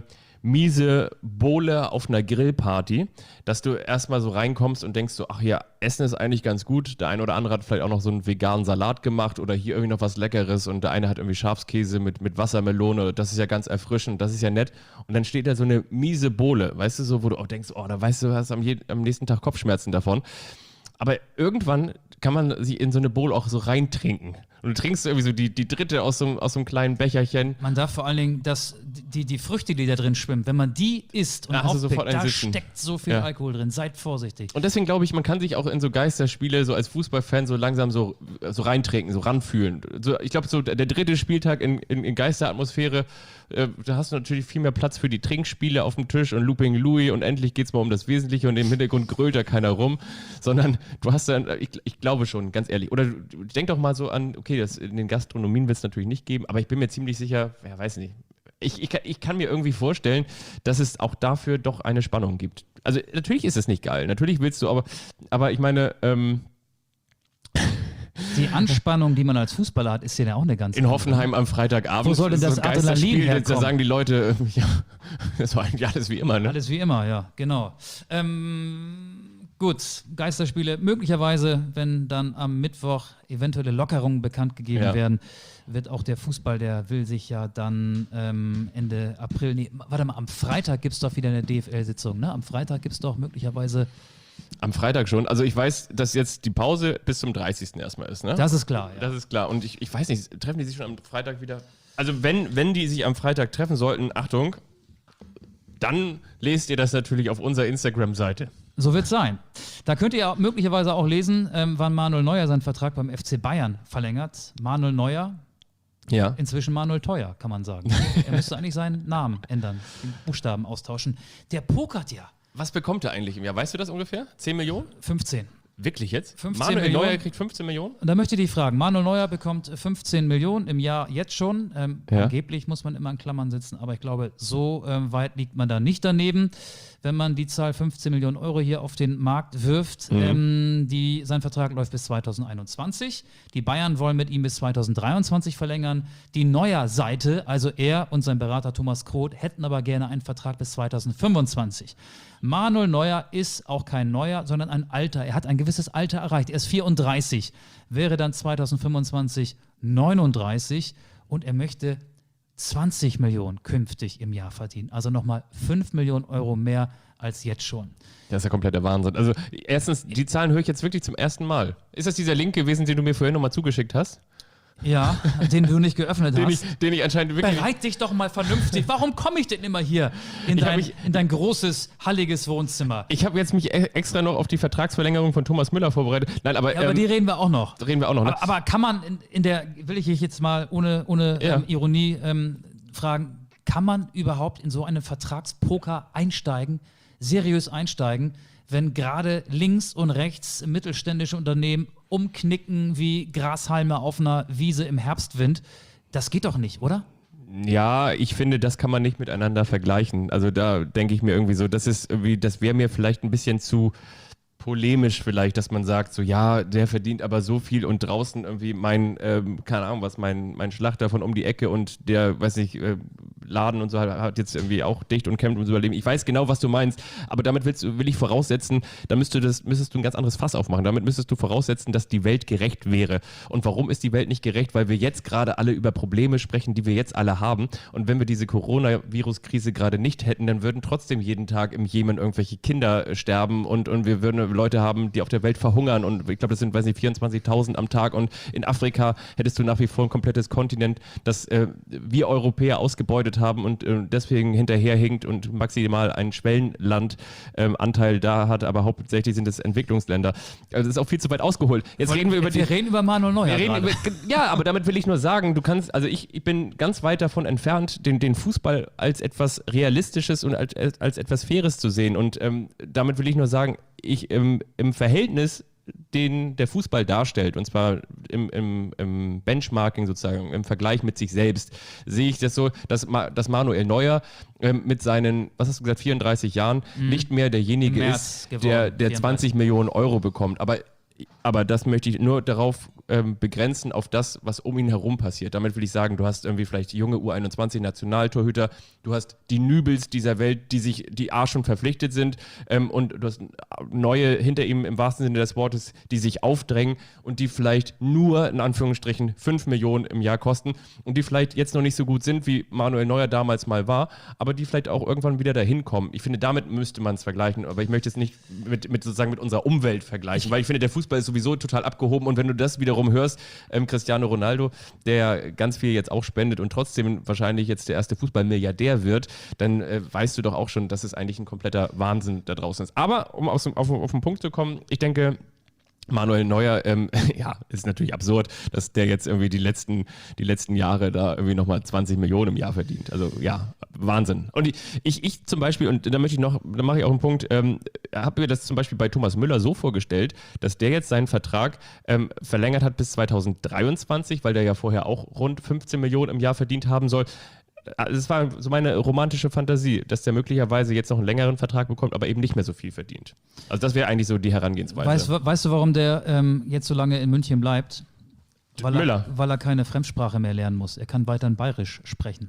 miese Bowle auf einer Grillparty, dass du erstmal so reinkommst und denkst so, ach ja, Essen ist eigentlich ganz gut. Der eine oder andere hat vielleicht auch noch so einen veganen Salat gemacht oder hier irgendwie noch was Leckeres und der eine hat irgendwie Schafskäse mit, mit Wassermelone. Das ist ja ganz erfrischend, das ist ja nett. Und dann steht da so eine miese Bowle, weißt du, so, wo du auch denkst, oh, da weißt du, du hast am, je- am nächsten Tag Kopfschmerzen davon. Aber irgendwann kann man sie in so eine Bowl auch so reintrinken. Und du trinkst irgendwie so die, die dritte aus so, einem- aus so einem kleinen Becherchen. Man darf vor allen Dingen, dass die, die Früchte, die da drin schwimmen, wenn man die isst und Da hast du sofort aufpickt, einen da Sitzen. steckt so viel Ja. Alkohol drin. Seid vorsichtig. Und deswegen glaube ich, man kann sich auch in so Geisterspiele so als Fußballfan so langsam so, so reintrinken, so ranfühlen. So, ich glaube, so der der dritte Spieltag in, in, in Geisteratmosphäre, äh, da hast du natürlich viel mehr Platz für die Trinkspiele auf dem Tisch und Looping Louis und endlich geht es mal um das Wesentliche und im Hintergrund grölt da keiner rum, sondern du hast dann, ich, ich glaube schon, ganz ehrlich, oder du, du denk doch mal so an, okay, das in den Gastronomien wird es natürlich nicht geben, aber ich bin mir ziemlich sicher, ja, weiß nicht, Ich, ich, kann, ich kann mir irgendwie vorstellen, dass es auch dafür doch eine Spannung gibt. Also natürlich ist es nicht geil, natürlich willst du, aber, aber ich meine, ähm, Die Anspannung, die man als Fußballer hat, ist ja auch eine ganz in andere. Hoffenheim am Freitagabend Wo soll denn ist das so ein Adrenalin Geisterspiel, da herkommen? sagen die Leute, äh, ja, das war eigentlich alles wie immer, ne? Alles wie immer, ja, genau. Ähm, gut, Geisterspiele. Möglicherweise, wenn dann am Mittwoch eventuelle Lockerungen bekannt gegeben Ja. werden, wird auch der Fußball, der will sich ja dann ähm, Ende April, nee, warte mal, am Freitag gibt es doch wieder eine D F L-Sitzung, ne? Am Freitag gibt es doch möglicherweise, Am Freitag schon. Also ich weiß, dass jetzt die Pause bis zum dreißigsten erstmal ist, ne? das ist klar, ja. Das ist klar. Und ich, ich weiß nicht, treffen die sich schon am Freitag wieder? Also wenn, wenn die sich am Freitag treffen sollten, Achtung, dann lest ihr das natürlich auf unserer Instagram-Seite. So wird es sein. Da könnt ihr auch möglicherweise auch lesen, ähm, wann Manuel Neuer seinen Vertrag beim F C Bayern verlängert. Manuel Neuer, Ja. inzwischen Manuel Teuer, kann man sagen. Er müsste eigentlich seinen Namen ändern, den Buchstaben austauschen. Der pokert ja. Was bekommt er eigentlich im Jahr? Weißt du das ungefähr? zehn Millionen? fünfzehn. Wirklich jetzt? fünfzehn Manuel Millionen. Neuer kriegt fünfzehn Millionen? Und da möchte ich dich fragen, Manuel Neuer bekommt fünfzehn Millionen im Jahr jetzt schon. Ähm, Ja. Angeblich muss man immer in Klammern sitzen, aber ich glaube, so ähm, weit liegt man da nicht daneben, wenn man die Zahl fünfzehn Millionen Euro hier auf den Markt wirft. Mhm. Ähm, die, sein Vertrag läuft bis zweitausendeinundzwanzig. Die Bayern wollen mit ihm bis zweitausenddreiundzwanzig verlängern. Die Neuer-Seite, also er und sein Berater Thomas Kroth, hätten aber gerne einen Vertrag bis zweitausendfünfundzwanzig. Manuel Neuer ist auch kein Neuer, sondern ein Alter. Er hat ein gewisses Alter erreicht. Er ist vierunddreißig, wäre dann zweitausendfünfundzwanzig neununddreißig und er möchte zwanzig Millionen künftig im Jahr verdienen. Also nochmal fünf Millionen Euro mehr als jetzt schon. Das ist ja komplett der Wahnsinn. Also erstens, die Zahlen höre ich jetzt wirklich zum ersten Mal. Ist das dieser Link gewesen, den du mir vorhin nochmal zugeschickt hast? Ja, den du nicht geöffnet Den hast. ich, den ich anscheinend wirklich... Bereit dich doch mal vernünftig. Warum komme ich denn immer hier in Ich hab dein, mich- in dein großes, halliges Wohnzimmer? Ich habe jetzt mich e- extra noch auf die Vertragsverlängerung von Thomas Müller vorbereitet. Nein, aber, Ja, aber ähm, die reden wir auch noch. reden wir auch noch. Ne? Aber, aber kann man in, in der, will ich dich jetzt mal ohne, ohne Ja. ähm, Ironie ähm, fragen, kann man überhaupt in so einen Vertragspoker einsteigen, seriös einsteigen, wenn gerade links und rechts mittelständische Unternehmen umknicken wie Grashalme auf einer Wiese im Herbstwind? Das geht doch nicht, oder? Ja, ich finde, das kann man nicht miteinander vergleichen. Also da denke ich mir irgendwie so, das ist irgendwie, das wäre mir vielleicht ein bisschen zu polemisch vielleicht, dass man sagt, so ja, der verdient aber so viel und draußen irgendwie mein, ähm, keine Ahnung was, mein, mein Schlachter von um die Ecke und der, weiß nicht, äh, Laden und so hat, hat jetzt irgendwie auch dicht und kämpft ums Überleben. Ich weiß genau, was du meinst, aber damit willst, du- will ich voraussetzen, da müsste das, müsstest du ein ganz anderes Fass aufmachen. Damit müsstest du voraussetzen, dass die Welt gerecht wäre. Und warum ist die Welt nicht gerecht? Weil wir jetzt gerade alle über Probleme sprechen, die wir jetzt alle haben. Und wenn wir diese Coronavirus-Krise gerade nicht hätten, dann würden trotzdem jeden Tag im Jemen irgendwelche Kinder äh, sterben und, und wir würden Leute haben, die auf der Welt verhungern. Und ich glaube, das sind, weiß nicht, vierundzwanzigtausend am Tag. Und in Afrika hättest du nach wie vor ein komplettes Kontinent, das äh, wir Europäer ausgebeutet haben und äh, deswegen hinterherhinkt und maximal einen Schwellenland-Anteil da hat, aber hauptsächlich sind es Entwicklungsländer. Also das ist auch viel zu weit ausgeholt. Jetzt reden wir über die... wir reden über Manuel Neuer Wir reden gerade. über, ja, aber damit will ich nur sagen, du kannst, also ich, ich bin ganz weit davon entfernt, den, den Fußball als etwas Realistisches und als, als etwas Faires zu sehen. Und ähm, damit will ich nur sagen, ich ähm, im Verhältnis, den der Fußball darstellt, und zwar im, im, im Benchmarking sozusagen, im Vergleich mit sich selbst, sehe ich das so, dass, Ma, dass Manuel Neuer ähm, mit seinen, was hast du gesagt, vierunddreißig Jahren nicht mehr derjenige Im März ist, geworden, der, der vierunddreißig. zwanzig Millionen Euro bekommt. Aber Aber das möchte ich nur darauf ähm, begrenzen, auf das, was um ihn herum passiert. Damit will ich sagen, du hast irgendwie vielleicht junge U einundzwanzig-Nationaltorhüter, du hast die Nübels dieser Welt, die sich, die A schon verpflichtet sind ähm, und du hast neue hinter ihm im wahrsten Sinne des Wortes, die sich aufdrängen und die vielleicht nur, in Anführungsstrichen, fünf Millionen im Jahr kosten und die vielleicht jetzt noch nicht so gut sind, wie Manuel Neuer damals mal war, aber die vielleicht auch irgendwann wieder dahin kommen. Ich finde, damit müsste man es vergleichen, aber ich möchte es nicht mit, mit sozusagen mit unserer Umwelt vergleichen, weil ich finde, der Fußball ist sowieso total abgehoben und wenn du das wiederum hörst, ähm, Cristiano Ronaldo, der ganz viel jetzt auch spendet und trotzdem wahrscheinlich jetzt der erste Fußballmilliardär wird, dann äh, weißt du doch auch schon, dass es eigentlich ein kompletter Wahnsinn da draußen ist. Aber um auf, auf, auf den Punkt zu kommen, ich denke, Manuel Neuer, ähm, ja, ist natürlich absurd, dass der jetzt irgendwie die letzten, die letzten Jahre da irgendwie nochmal zwanzig Millionen im Jahr verdient. Also ja, Wahnsinn. Und ich, ich zum Beispiel, und da möchte ich noch, da mache ich auch einen Punkt, ähm, habe mir das zum Beispiel bei Thomas Müller so vorgestellt, dass der jetzt seinen Vertrag ähm, verlängert hat bis zweitausenddreiundzwanzig, weil der ja vorher auch rund fünfzehn Millionen im Jahr verdient haben soll. Das war so meine romantische Fantasie, dass der möglicherweise jetzt noch einen längeren Vertrag bekommt, aber eben nicht mehr so viel verdient. Also das wäre eigentlich so die Herangehensweise. Weißt, weißt du, warum der ähm, jetzt so lange in München bleibt? Weil Müller. er, weil er keine Fremdsprache mehr lernen muss. Er kann weiterhin Bayerisch sprechen.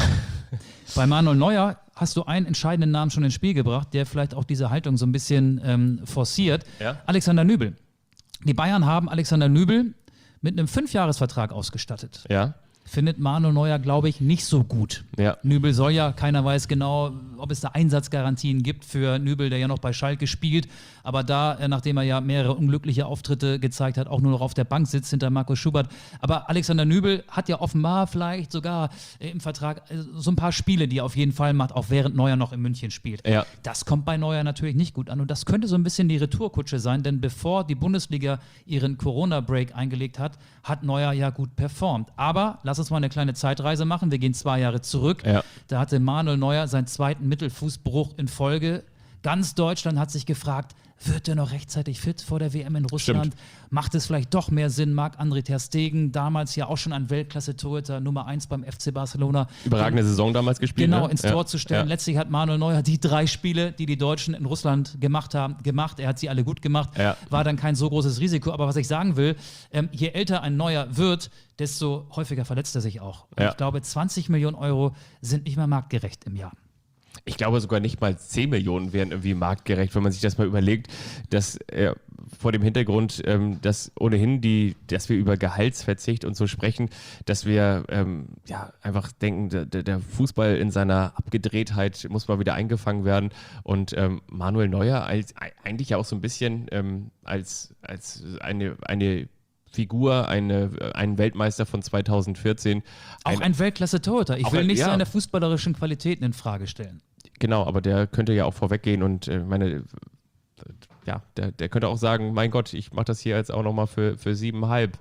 Bei Manuel Neuer hast du einen entscheidenden Namen schon ins Spiel gebracht, der vielleicht auch diese Haltung so ein bisschen ähm, forciert. Ja? Alexander Nübel. Die Bayern haben Alexander Nübel mit einem Fünfjahresvertrag ausgestattet. Ja. Findet Manuel Neuer, glaube ich, nicht so gut. Ja. Nübel soll ja, keiner weiß genau, ob es da Einsatzgarantien gibt für Nübel, der ja noch bei Schalke spielt, aber da, äh, nachdem er ja mehrere unglückliche Auftritte gezeigt hat, auch nur noch auf der Bank sitzt hinter Markus Schubert. Aber Alexander Nübel hat ja offenbar vielleicht sogar äh, im Vertrag äh, so ein paar Spiele, die er auf jeden Fall macht, auch während Neuer noch in München spielt. Ja. Das kommt bei Neuer natürlich nicht gut an und das könnte so ein bisschen die Retourkutsche sein, denn bevor die Bundesliga ihren Corona-Break eingelegt hat, hat Neuer ja gut performt. Aber lass uns mal eine kleine Zeitreise machen. Wir gehen zwei Jahre zurück. Ja. Da hatte Manuel Neuer seinen zweiten Mittelfußbruch in Folge. Ganz Deutschland hat sich gefragt, wird er noch rechtzeitig fit vor der W M in Russland? Stimmt. Macht es vielleicht doch mehr Sinn, Marc-André ter Stegen, damals ja auch schon ein Weltklasse-Torhüter, Nummer eins beim F C Barcelona. Überragende Saison damals gespielt. Genau, ne? ins ja. Tor zu stellen. Ja. Letztlich hat Manuel Neuer die drei Spiele, die die Deutschen in Russland gemacht haben, gemacht. Er hat sie alle gut gemacht. Ja. War dann kein so großes Risiko. Aber was ich sagen will, ähm, je älter ein Neuer wird, desto häufiger verletzt er sich auch. Und Ja. ich glaube, zwanzig Millionen Euro sind nicht mehr marktgerecht im Jahr. Ich glaube sogar nicht mal zehn Millionen wären irgendwie marktgerecht, wenn man sich das mal überlegt, dass äh, vor dem Hintergrund, ähm, dass ohnehin die, dass wir über Gehaltsverzicht und so sprechen, dass wir ähm, ja einfach denken, der, der Fußball in seiner Abgedrehtheit muss mal wieder eingefangen werden und ähm, Manuel Neuer als, eigentlich ja auch so ein bisschen ähm, als, als eine, eine Figur, eine, ein Weltmeister von zweitausendvierzehn. Auch ein, ein Weltklasse-Torhüter. Ich auch will ein- nicht ja. seine fußballerischen Qualitäten in Frage stellen. Genau, aber der könnte ja auch vorweggehen und äh, meine, ja, der, der könnte auch sagen, mein Gott, ich mache das hier jetzt auch nochmal für, für siebeneinhalb.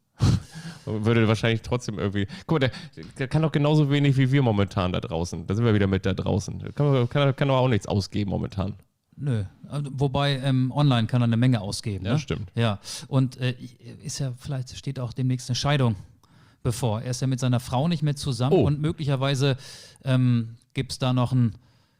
Und würde wahrscheinlich trotzdem irgendwie. Guck mal, der, der kann doch genauso wenig wie wir momentan da draußen. Da sind wir wieder mit da draußen. Der kann, kann, kann doch auch nichts ausgeben momentan. Nö, also, wobei ähm, online kann er eine Menge ausgeben. Ja, ne? stimmt. Ja, und äh, ist ja, vielleicht steht auch demnächst eine Scheidung bevor. Er ist ja mit seiner Frau nicht mehr zusammen Oh. und möglicherweise ähm, gibt es da noch einen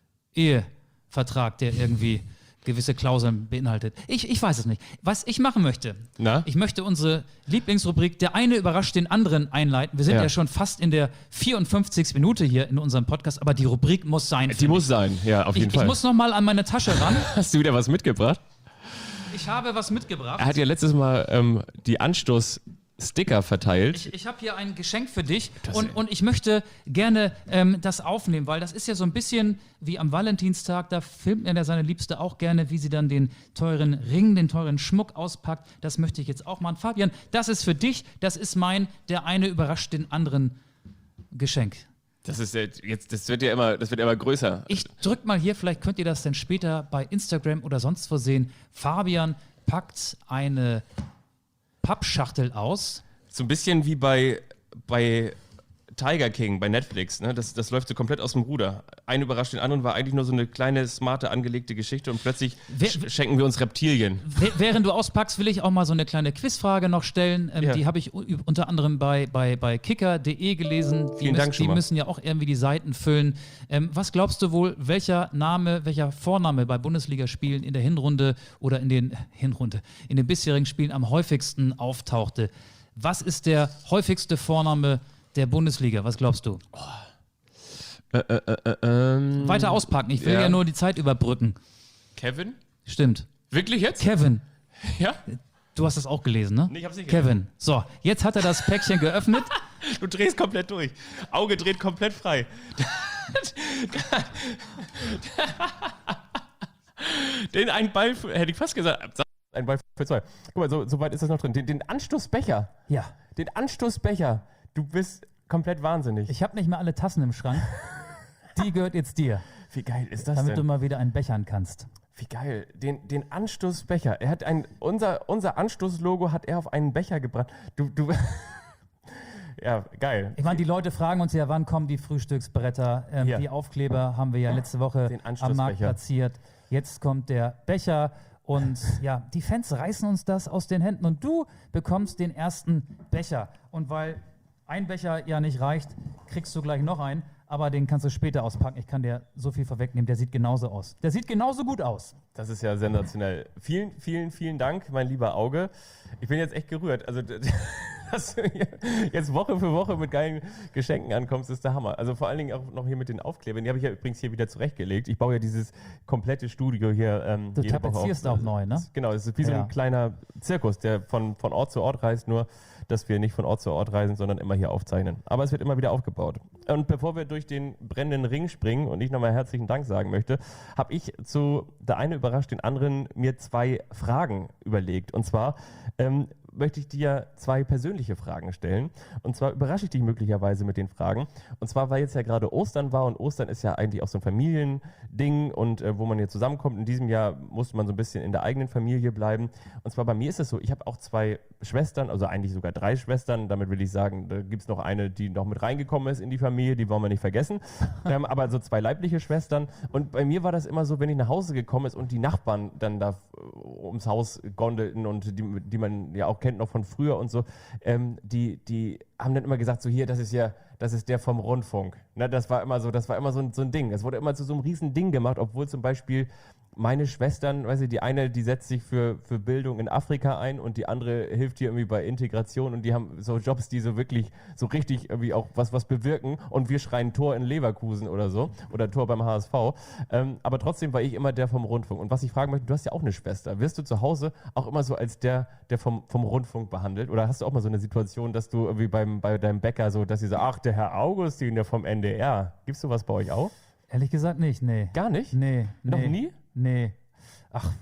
Ehevertrag, der irgendwie gewisse Klauseln beinhaltet. Ich, ich weiß es nicht. Was ich machen möchte, Na? ich möchte unsere Lieblingsrubrik Der eine überrascht den anderen einleiten. Wir sind ja, Ja. schon fast in der vierundfünfzigsten Minute hier in unserem Podcast, aber die Rubrik muss sein. für Die mich. muss sein, ja, auf ich, jeden ich Fall. muss noch mal an meine Tasche ran. Hast du wieder was mitgebracht? Ich habe was mitgebracht. Er hat ja letztes Mal ähm, die Anstoß-Sticker verteilt. Ich, ich habe hier ein Geschenk für dich und, und ich möchte gerne ähm, das aufnehmen, weil das ist ja so ein bisschen wie am Valentinstag, da filmt er ja seine Liebste auch gerne, wie sie dann den teuren Ring, den teuren Schmuck auspackt. Das möchte ich jetzt auch machen. Fabian, das ist für dich, das ist mein, der eine überrascht den anderen Geschenk. Das ist ja jetzt, das wird ja immer, das wird immer größer. Ich drück mal hier, vielleicht könnt ihr das dann später bei Instagram oder sonst wo sehen. Fabian packt eine Pappschachtel aus. So ein bisschen wie bei, bei Tiger King bei Netflix, ne? das, das läuft so komplett aus dem Ruder. Ein überrascht den anderen, war eigentlich nur so eine kleine, smarte, angelegte Geschichte und plötzlich Wer- sch- schenken wir uns Reptilien. W- Während du auspackst, will ich auch mal so eine kleine Quizfrage noch stellen. Ähm, Ja. Die habe ich u- unter anderem bei, bei, bei kicker punkt de gelesen. Die, Vielen Dank müssen, schon die mal. müssen ja auch irgendwie die Seiten füllen. Ähm, was glaubst du wohl, welcher Name, welcher Vorname bei Bundesligaspielen in der Hinrunde oder in den Hinrunde, in den bisherigen Spielen am häufigsten auftauchte? Was ist der häufigste Vorname der Bundesliga? Was glaubst du? Äh, äh, äh, ähm, Weiter auspacken. Ich will ja. ja nur die Zeit überbrücken. Kevin? Stimmt. Wirklich jetzt? Kevin. Ja? Du hast das auch gelesen, ne? Nee, ich hab's nicht Kevin. So, jetzt hat er das Päckchen geöffnet. Du drehst komplett durch. Auge dreht komplett frei. Den einen Ball, für, hätte ich fast gesagt, ein Ball für zwei. Guck mal, so, so weit ist das noch drin. Den, den Anstoßbecher. Ja. Den Anstoßbecher. Du bist komplett wahnsinnig. Ich habe nicht mehr alle Tassen im Schrank. Die gehört jetzt dir, Wie geil ist das damit du denn? mal wieder einen bechern kannst. Wie geil. Den, den Anstoßbecher. Er hat ein, unser, unser Anstoßlogo hat er auf einen Becher gebrannt. Du, du. Ja, geil. Ich meine, die Leute fragen uns ja, wann kommen die Frühstücksbretter? Ähm, Ja. Die Aufkleber haben wir ja letzte Woche Den am Anstoßbecher. Markt platziert. Jetzt kommt der Becher und ja, die Fans reißen uns das aus den Händen und du bekommst den ersten Becher. Und weil ein Becher ja nicht reicht, kriegst du gleich noch einen, aber den kannst du später auspacken. Ich kann dir so viel vorwegnehmen, der sieht genauso aus. Der sieht genauso gut aus. Das ist ja sensationell. Vielen, vielen, vielen Dank, mein lieber Auge. Ich bin jetzt echt gerührt. Also, dass du hier jetzt Woche für Woche mit geilen Geschenken ankommst, ist der Hammer. Also vor allen Dingen auch noch hier mit den Aufklebern. Die habe ich ja übrigens hier wieder zurechtgelegt. Ich baue ja dieses komplette Studio hier. Ähm, Du jede Woche tapezierst auf. auch neu, ne? Genau, es ist wie so Ja. ein kleiner Zirkus, der von, von Ort zu Ort reist, nur dass wir nicht von Ort zu Ort reisen, sondern immer hier aufzeichnen. Aber es wird immer wieder aufgebaut. Und bevor wir durch den brennenden Ring springen und ich nochmal herzlichen Dank sagen möchte, habe ich zu der eine überrascht den anderen mir zwei Fragen überlegt. Und zwar ähm, möchte ich dir zwei persönliche Fragen stellen. Und zwar überrasche ich dich möglicherweise mit den Fragen. Und zwar, weil jetzt ja gerade Ostern war und Ostern ist ja eigentlich auch so ein Familiending und äh, wo man jetzt zusammenkommt. In diesem Jahr musste man so ein bisschen in der eigenen Familie bleiben. Und zwar bei mir ist es so, ich habe auch zwei Schwestern, also eigentlich sogar drei Schwestern. Damit will ich sagen, da gibt es noch eine, die noch mit reingekommen ist in die Familie, die wollen wir nicht vergessen. Wir haben aber so zwei leibliche Schwestern. Und bei mir war das immer so, wenn ich nach Hause gekommen ist und die Nachbarn dann da äh, ums Haus gondelten und die, die man ja auch kennt noch von früher und so, ähm, die, die haben dann immer gesagt, so hier, das ist ja, das ist der vom Rundfunk. Ne, das war immer so, das war immer so ein, so ein Ding. Es wurde immer zu so einem riesen Ding gemacht, obwohl zum Beispiel meine Schwestern, weiß ich, die eine, die setzt sich für, für Bildung in Afrika ein und die andere hilft hier irgendwie bei Integration und die haben so Jobs, die so wirklich, so richtig irgendwie auch was, was bewirken und wir schreien Tor in Leverkusen oder so oder Tor beim H S V. Ähm, aber trotzdem war ich immer der vom Rundfunk. Und was ich fragen möchte, du hast ja auch eine Schwester. Wirst du zu Hause auch immer so als der, der vom, vom Rundfunk behandelt? Oder hast du auch mal so eine Situation, dass du irgendwie beim, bei deinem Bäcker so, dass sie so, ach, der Herr Augustin, der vom N D R. Gibt's sowas bei euch auch? Ehrlich gesagt nicht, nee. Gar nicht? Nee. Noch nee. nie? Nee. Ach,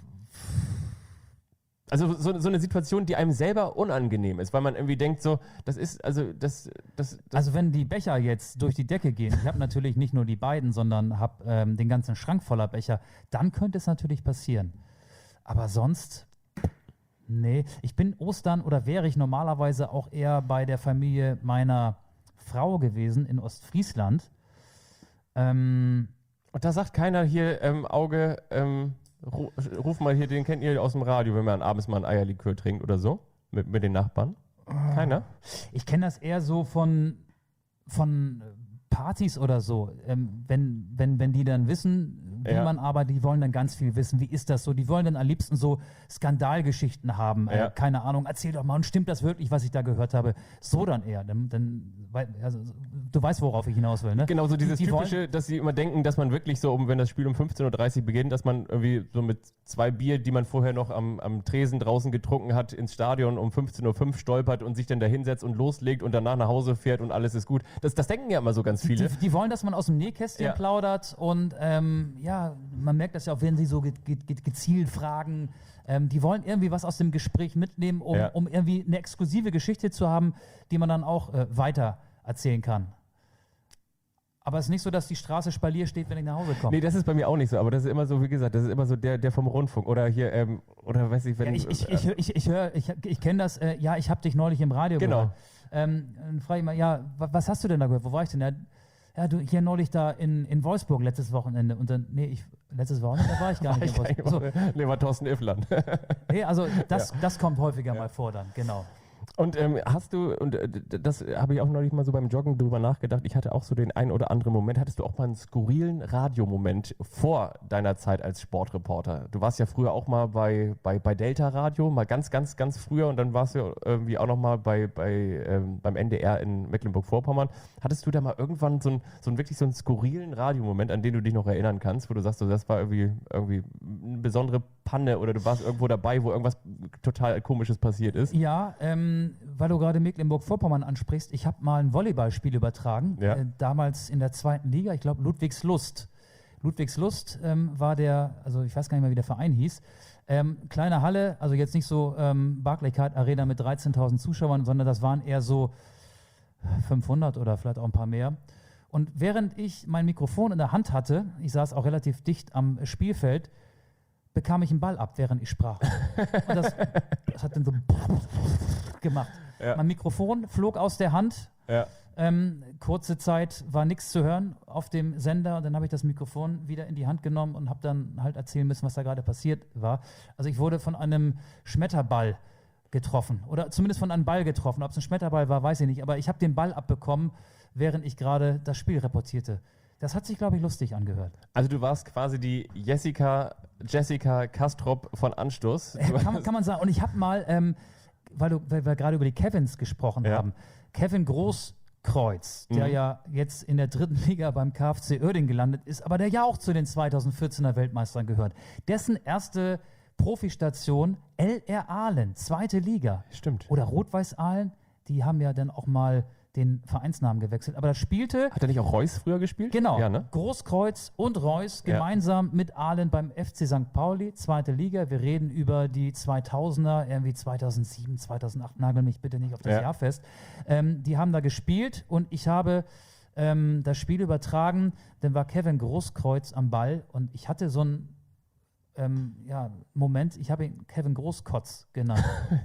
Also so, so eine Situation, die einem selber unangenehm ist, weil man irgendwie denkt so, das ist, also das, das, das also wenn die Becher jetzt durch die Decke gehen, ich habe natürlich nicht nur die beiden, sondern habe ähm, den ganzen Schrank voller Becher, dann könnte es natürlich passieren. Aber sonst, nee. Ich bin Ostern oder wäre ich normalerweise auch eher bei der Familie meiner Frau gewesen in Ostfriesland. Ähm, und da sagt keiner hier, ähm, Auge, ähm, ru, ruf mal hier, den kennt ihr aus dem Radio, wenn man abends mal ein Eierlikör trinkt oder so, mit, mit den Nachbarn. Keiner? Ich kenne das eher so von, von Partys oder so. Ähm, wenn, wenn, wenn die dann wissen, wie Ja. man aber, die wollen dann ganz viel wissen. Wie ist das so? Die wollen dann am liebsten so Skandalgeschichten haben. Äh, Ja. keine Ahnung, erzähl doch mal, und stimmt das wirklich, was ich da gehört habe? So dann eher. Dann, dann, wei- also, du weißt, worauf ich hinaus will, ne? Genau, so dieses die, die typische, dass sie immer denken, dass man wirklich so, um, wenn das Spiel um fünfzehn Uhr dreißig beginnt, dass man irgendwie so mit zwei Bier, die man vorher noch am, am Tresen draußen getrunken hat, ins Stadion um fünfzehn Uhr fünf stolpert und sich dann da hinsetzt und loslegt und danach nach Hause fährt und alles ist gut. Das, das denken ja immer so ganz viele. Die, die wollen, dass man aus dem Nähkästchen Ja. plaudert und ähm, ja, man merkt das ja auch, wenn sie so ge ge ge gezielt fragen. Ähm, die wollen irgendwie was aus dem Gespräch mitnehmen, um, Ja. um irgendwie eine exklusive Geschichte zu haben, die man dann auch äh, weiter erzählen kann. Aber es ist nicht so, dass die Straße Spalier steht, wenn ich nach Hause komme. Nee, das ist bei mir auch nicht so, aber das ist immer so, wie gesagt, das ist immer so der, der vom Rundfunk oder hier, ähm, oder weiß ich, wenn... Ja, ich ich, ich, ich, ich höre, ich, ich kenne das, äh, ja, ich habe dich neulich im Radio Genau. gehört. Ähm, dann frage ich mal, ja, wa- was hast du denn da gehört? Wo war ich denn? Ja, ja du, hier neulich da in, in Wolfsburg letztes Wochenende. Und dann, nee, ich, letztes Wochenende, da war ich gar nicht in Wolfsburg. So, Nee, war Thorsten Iffland. nee, also das, das kommt häufiger mal vor dann, genau. Und ähm, hast du, und äh, das habe ich auch neulich mal so beim Joggen drüber nachgedacht, ich hatte auch so den einen oder anderen Moment, hattest du auch mal einen skurrilen Radiomoment vor deiner Zeit als Sportreporter? Du warst ja früher auch mal bei, bei, bei Delta Radio, mal ganz, ganz, ganz früher und dann warst du irgendwie auch noch mal bei, bei, ähm, beim N D R in Mecklenburg-Vorpommern. Hattest du da mal irgendwann so einen, so einen wirklich so einen skurrilen Radiomoment, an den du dich noch erinnern kannst, wo du sagst, so, das war irgendwie, irgendwie eine besondere Panne oder du warst irgendwo dabei, wo irgendwas total Komisches passiert ist? Ja, ähm, weil du gerade Mecklenburg-Vorpommern ansprichst, ich habe mal ein Volleyballspiel übertragen, Ja. äh, damals in der zweiten Liga, ich glaube Ludwigslust. Ludwigslust ähm, war der, also ich weiß gar nicht mehr, wie der Verein hieß, ähm, kleine Halle, also jetzt nicht so ähm, Barclaycard Arena mit dreizehntausend Zuschauern, sondern das waren eher so fünfhundert oder vielleicht auch ein paar mehr. Und während ich mein Mikrofon in der Hand hatte, ich saß auch relativ dicht am Spielfeld, bekam ich einen Ball ab, während ich sprach. Und das, das hat dann so gemacht. Ja. Mein Mikrofon flog aus der Hand. Ja. Ähm, kurze Zeit war nichts zu hören auf dem Sender. Und dann habe ich das Mikrofon wieder in die Hand genommen und habe dann halt erzählen müssen, was da gerade passiert war. Also ich wurde von einem Schmetterball getroffen. Oder zumindest von einem Ball getroffen. Ob es ein Schmetterball war, weiß ich nicht. Aber ich habe den Ball abbekommen, während ich gerade das Spiel reportierte. Das hat sich, glaube ich, lustig angehört. Also du warst quasi die Jessica, Jessica Kastrop von Anstoß. Äh, kann, man- kann man sagen. Und ich habe mal, ähm, weil, du, weil wir gerade über die Kevins gesprochen Ja. haben, Kevin Großkreuz, der Mhm. ja jetzt in der dritten Liga beim K F C Uerdingen gelandet ist, aber der ja auch zu den zweitausendvierzehner Weltmeistern gehört. Dessen erste Profistation L R Ahlen, zweite Liga. Stimmt. Oder Rot-Weiß Ahlen, die haben ja dann auch mal den Vereinsnamen gewechselt. Aber das spielte Hat er nicht auch Reus früher gespielt? Genau, Ja, ne? Großkreuz und Reus Ja. gemeinsam mit Ahlen beim F C Sankt Pauli, zweite Liga. Wir reden über die zweitausender, irgendwie zweitausendsieben, zweitausendacht, nagel mich bitte nicht auf das Ja. Jahr fest. Ähm, die haben da gespielt und ich habe ähm, das Spiel übertragen. Dann war Kevin Großkreuz am Ball und ich hatte so einen ähm, ja, Moment, ich habe ihn Kevin Großkotz genannt.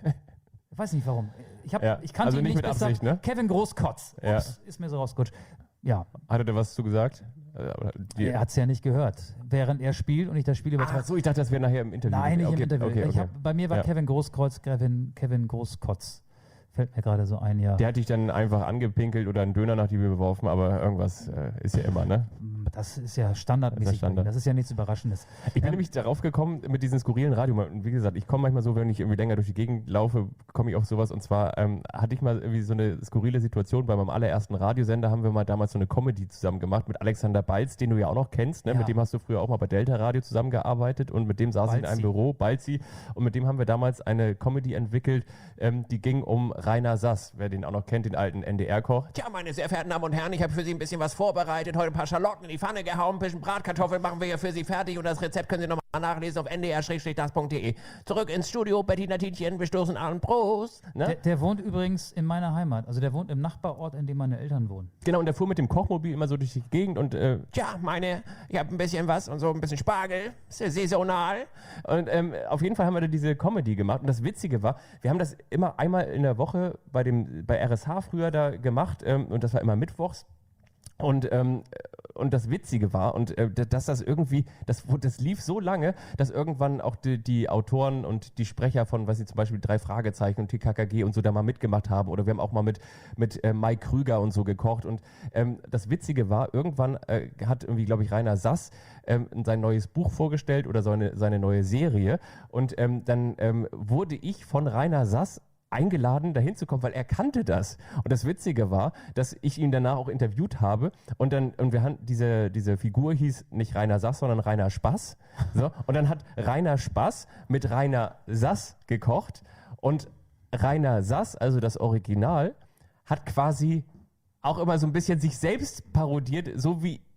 Ich weiß nicht warum. Ich, hab, Ja, ich kannte also ihn nicht nicht mit besser. Absicht, ne? Kevin Großkotz. Ja. Ups, ist mir so rausgerutscht. Ja, Hat er da was zu gesagt? Äh, oder die- er hat es ja nicht gehört, während er spielt und ich das Spiel übertrage. Ach so, ich dachte, das wäre nachher im Interview. Nein, nicht okay, im Interview. Okay, Ich okay. hab, bei mir war Ja. Kevin Großkreuz, Kevin, Kevin Großkotz. Fällt mir gerade so ein, ja. Der hat dich dann einfach angepinkelt oder einen Döner nach die Bier geworfen, aber irgendwas äh, ist ja immer, ne? Das ist ja standardmäßig. Das ist Standard. Das ist ja nichts Überraschendes. Ich bin Ähm, nämlich darauf gekommen mit diesen skurrilen Radio. Und wie gesagt, ich komme manchmal so, wenn ich irgendwie länger durch die Gegend laufe, komme ich auf sowas. Und zwar ähm, hatte ich mal irgendwie so eine skurrile Situation. Bei meinem allerersten Radiosender haben wir mal damals so eine Comedy zusammen gemacht mit Alexander Balz, den du ja auch noch kennst. Ne? Ja. Mit dem hast du früher auch mal bei Delta Radio zusammengearbeitet und mit dem saß ich in einem Balzi. Büro, Balzi. Und mit dem haben wir damals eine Comedy entwickelt, ähm, die ging um Rainer Sass, wer den auch noch kennt, den alten N D R-Koch. Tja, meine sehr verehrten Damen und Herren, ich habe für Sie ein bisschen was vorbereitet. Heute ein paar Schalotten in die Pfanne gehauen, ein bisschen Bratkartoffeln machen wir hier für Sie fertig und das Rezept können Sie nochmal nachlesen auf n d r das punkt d e. Zurück ins Studio, Bettina Tietjen, wir stoßen an. Prost! Ne? der, der wohnt übrigens in meiner Heimat. Also der wohnt im Nachbarort, in dem meine Eltern wohnen. Genau, und der fuhr mit dem Kochmobil immer so durch die Gegend und äh, Tja, meine, ich habe ein bisschen was und so ein bisschen Spargel, ist ja saisonal. Und ähm, auf jeden Fall haben wir da diese Comedy gemacht. Und das Witzige war, wir haben das immer einmal in der Woche bei, dem, bei R S H früher da gemacht. Ähm, und das war immer mittwochs. Und, ähm, und das Witzige war, und äh, dass das irgendwie, das, das lief so lange, dass irgendwann auch die, die Autoren und die Sprecher von, was sie zum Beispiel drei Fragezeichen und T K K G und so da mal mitgemacht haben. Oder wir haben auch mal mit, mit äh, Mike Krüger und so gekocht. Und ähm, das Witzige war, irgendwann äh, hat irgendwie, glaube ich, Rainer Sass ähm, sein neues Buch vorgestellt oder seine, seine neue Serie. Und ähm, dann ähm, wurde ich von Rainer Sass eingeladen, dahin zu kommen, weil er kannte das. Und das Witzige war, dass ich ihn danach auch interviewt habe und dann, und wir haben, diese, diese Figur hieß nicht Rainer Sass, sondern Rainer Spaß. So, und dann hat Rainer Spaß mit Rainer Sass gekocht und Rainer Sass, also das Original, hat quasi auch immer so ein bisschen sich selbst parodiert, so wie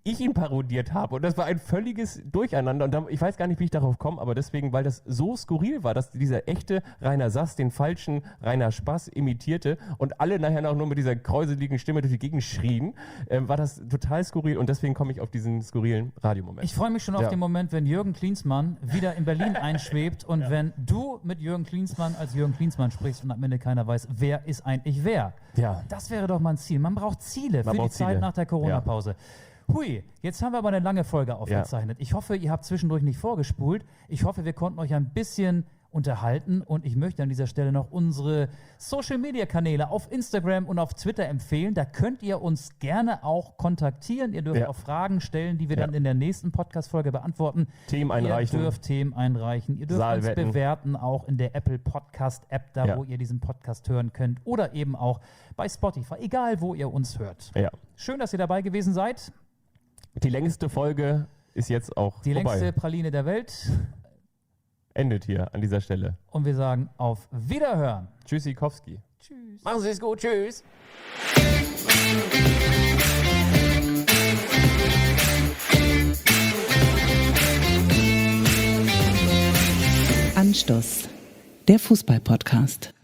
ich ihn parodiert habe. Und das war ein völliges Durcheinander. Und da, ich weiß gar nicht, wie ich darauf komme, aber deswegen, weil das so skurril war, dass dieser echte Rainer Sass den falschen Rainer Spaß imitierte und alle nachher noch nur mit dieser kräuseligen Stimme durch die Gegend schrien, äh, war das total skurril. Und deswegen komme ich auf diesen skurrilen Radiomoment. Ich freue mich schon auf Ja. den Moment, wenn Jürgen Klinsmann wieder in Berlin einschwebt und ja. wenn du mit Jürgen Klinsmann als Jürgen Klinsmann sprichst und am Ende keiner weiß, wer ist eigentlich wer. Ja. Das wäre doch mal ein Ziel. Man braucht Ziele Man für braucht die Zeit Ziele. nach der Corona-Pause. Hui, jetzt haben wir aber eine lange Folge aufgezeichnet. Ja. Ich hoffe, ihr habt zwischendurch nicht vorgespult. Ich hoffe, wir konnten euch ein bisschen unterhalten und ich möchte an dieser Stelle noch unsere Social-Media-Kanäle auf Instagram und auf Twitter empfehlen. Da könnt ihr uns gerne auch kontaktieren. Ihr dürft ja. auch Fragen stellen, die wir ja. dann in der nächsten Podcast-Folge beantworten. Themen einreichen. Ihr dürft Themen einreichen. Ihr dürft Saalwetten. uns bewerten, auch in der Apple Podcast-App, da ja. wo ihr diesen Podcast hören könnt oder eben auch bei Spotify, egal wo ihr uns hört. Ja. Schön, dass ihr dabei gewesen seid. Die längste Folge ist jetzt auch Die vorbei. längste Praline der Welt. Endet hier an dieser Stelle. Und wir sagen auf Wiederhören. Tschüssikowski. Tschüss. Machen Sie es gut. Tschüss. Anstoß, der Fußball-Podcast.